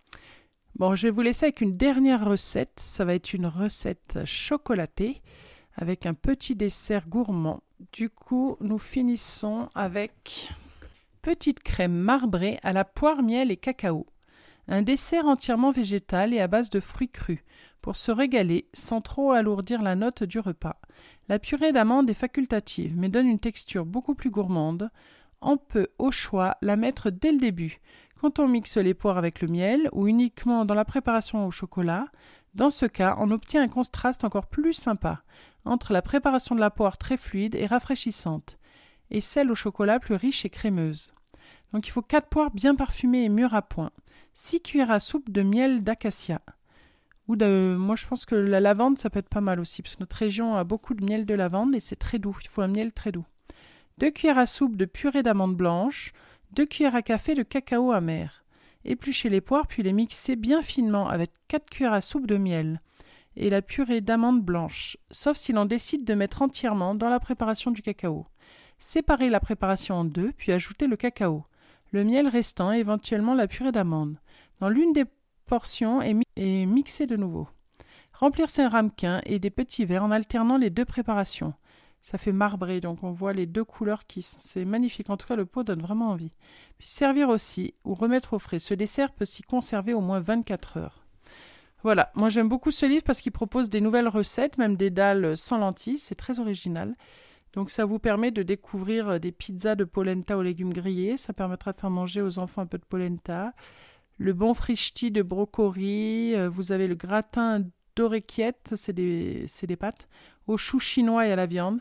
Bon, je vais vous laisser avec une dernière recette. Ça va être une recette chocolatée avec un petit dessert gourmand. Du coup, nous finissons avec petite crème marbrée à la poire, miel et cacao. Un dessert entièrement végétal et à base de fruits crus pour se régaler sans trop alourdir la note du repas. La purée d'amande est facultative mais donne une texture beaucoup plus gourmande. On peut, au choix, la mettre dès le début, quand on mixe les poires avec le miel ou uniquement dans la préparation au chocolat. Dans ce cas, on obtient un contraste encore plus sympa entre la préparation de la poire très fluide et rafraîchissante et celle au chocolat plus riche et crémeuse. Donc il faut quatre poires bien parfumées et mûres à point, six cuillères à soupe de miel d'acacia. Ou de, moi je pense que la lavande ça peut être pas mal aussi parce que notre région a beaucoup de miel de lavande et c'est très doux, il faut un miel très doux. deux cuillères à soupe de purée d'amandes blanches, deux cuillères à café de cacao amer. Épluchez les poires puis les mixez bien finement avec quatre cuillères à soupe de miel et la purée d'amandes blanches, sauf si l'on décide de mettre entièrement dans la préparation du cacao. Séparez la préparation en deux puis ajoutez le cacao, le miel restant et éventuellement la purée d'amandes dans l'une des portions et, mi- et mixez de nouveau. Remplir ces ramequins et des petits verres en alternant les deux préparations. Ça fait marbrer, donc on voit les deux couleurs qui sont... C'est magnifique, en tout cas le pot donne vraiment envie. Puis servir aussi, ou remettre au frais. Ce dessert peut s'y conserver au moins vingt-quatre heures. Voilà, moi j'aime beaucoup ce livre parce qu'il propose des nouvelles recettes, même des dalles sans lentilles, c'est très original. Donc ça vous permet de découvrir des pizzas de polenta aux légumes grillés, ça permettra de faire manger aux enfants un peu de polenta. Le bon frichti de brocoli, vous avez le gratin d'oreillettes, c'est des, c'est des pâtes, au chou chinois et à la viande.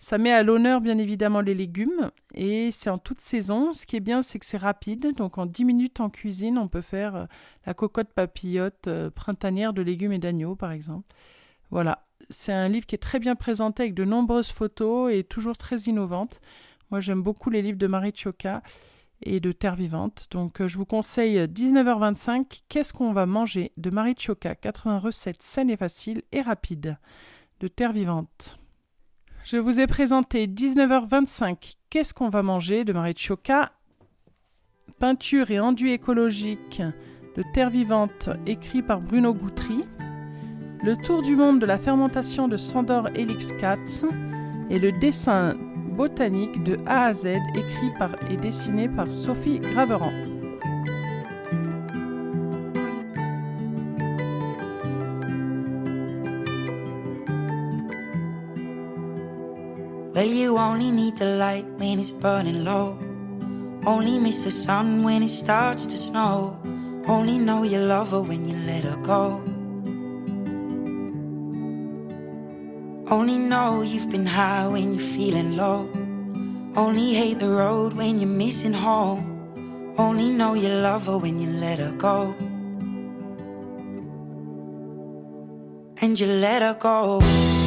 Ça met à l'honneur bien évidemment les légumes et c'est en toute saison. Ce qui est bien, c'est que c'est rapide. Donc en dix minutes en cuisine, on peut faire euh, la cocotte papillote euh, printanière de légumes et d'agneaux par exemple. Voilà, c'est un livre qui est très bien présenté avec de nombreuses photos et toujours très innovante. Moi j'aime beaucoup les livres de Marie Tchoka et de Terre Vivante. Donc euh, je vous conseille dix-neuf heures vingt-cinq, Qu'est-ce qu'on va manger de Marie Tchoka, quatre-vingts recettes saines et faciles et rapides de Terre Vivante. Je vous ai présenté dix-neuf heures vingt-cinq, Qu'est-ce qu'on va manger de Marie Tchoka, Peinture et enduit écologique de Terre Vivante, écrit par Bruno Guthrie, Le tour du monde de la fermentation de Sándor Elix Katz et le dessin botanique de A à Z, écrit par et dessiné par Sophie Graveran. Well, you only need the light when it's burning low. Only miss the sun when it starts to snow. Only know you love her when you let her go. Only know you've been high when you're feeling low. Only hate the road when you're missing home. Only know you love her when you let her go. And you let her go.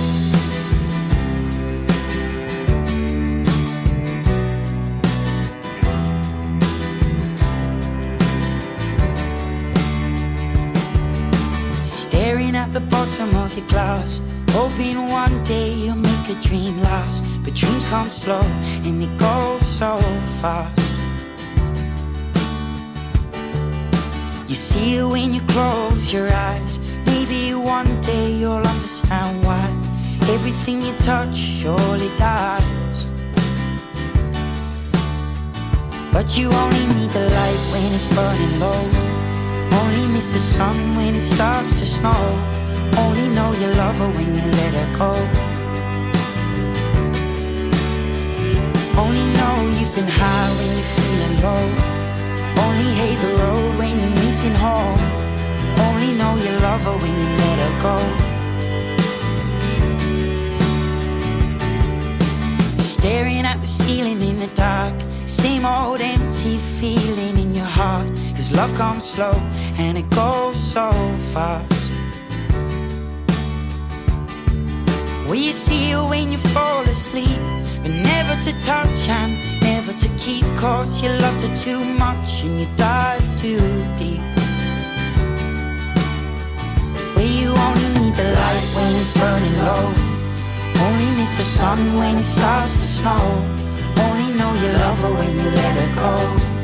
At the bottom of your glass, hoping one day you'll make a dream last. But dreams come slow and they go so fast. You see it when you close your eyes. Maybe one day you'll understand why everything you touch surely dies. But you only need the light when it's burning low. Only miss the sun when it starts to snow. Only know you love her when you let her go. Only know you've been high when you're feeling low. Only hate the road when you're missing home. Only know you love her when you let her go. Staring at the ceiling in the dark, same old empty feeling in your heart. Cause love comes slow and it goes so fast. Well, you see it when you fall asleep, but never to touch and never to keep. Cause you loved her too much and you dive too deep. Well, you only need the light when it's burning low. Only miss the sun when it starts to snow. Only know you love her when you let her go.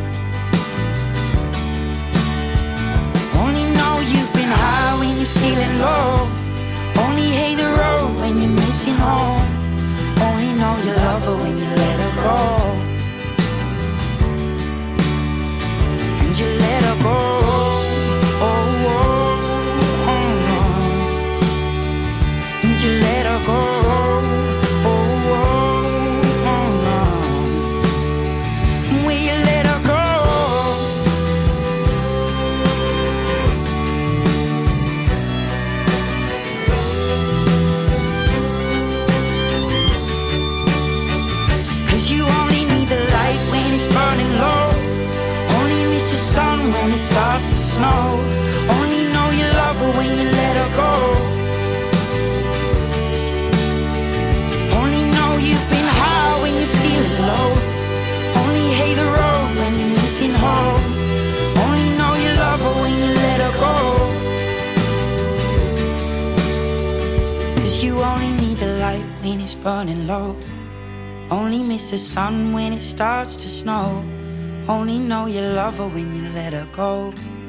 Only know you've been high when you're feeling low. Only hate the road when you're missing home. Only know you love her when you let her go. And you let her go. Oh, oh, oh, oh. And you let her go. Oh, oh, oh, oh. Will you let her go? You only need the light when it's burning low. Only miss the sun when it starts to snow. Only know you love her when you let her go. Only know you've been high when you're feeling low. Only hate the road when you're missing home. Only know you love her when you let her go. Cause you only need the light when it's burning low. Only miss the sun when it starts to snow. Only know you love her when you let her go.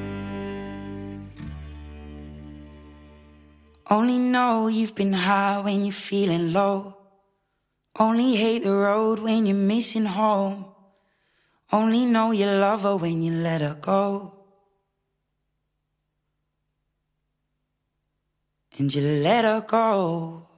Only know you've been high when you're feeling low. Only hate the road when you're missing home. Only know you love her when you let her go. And you let her go.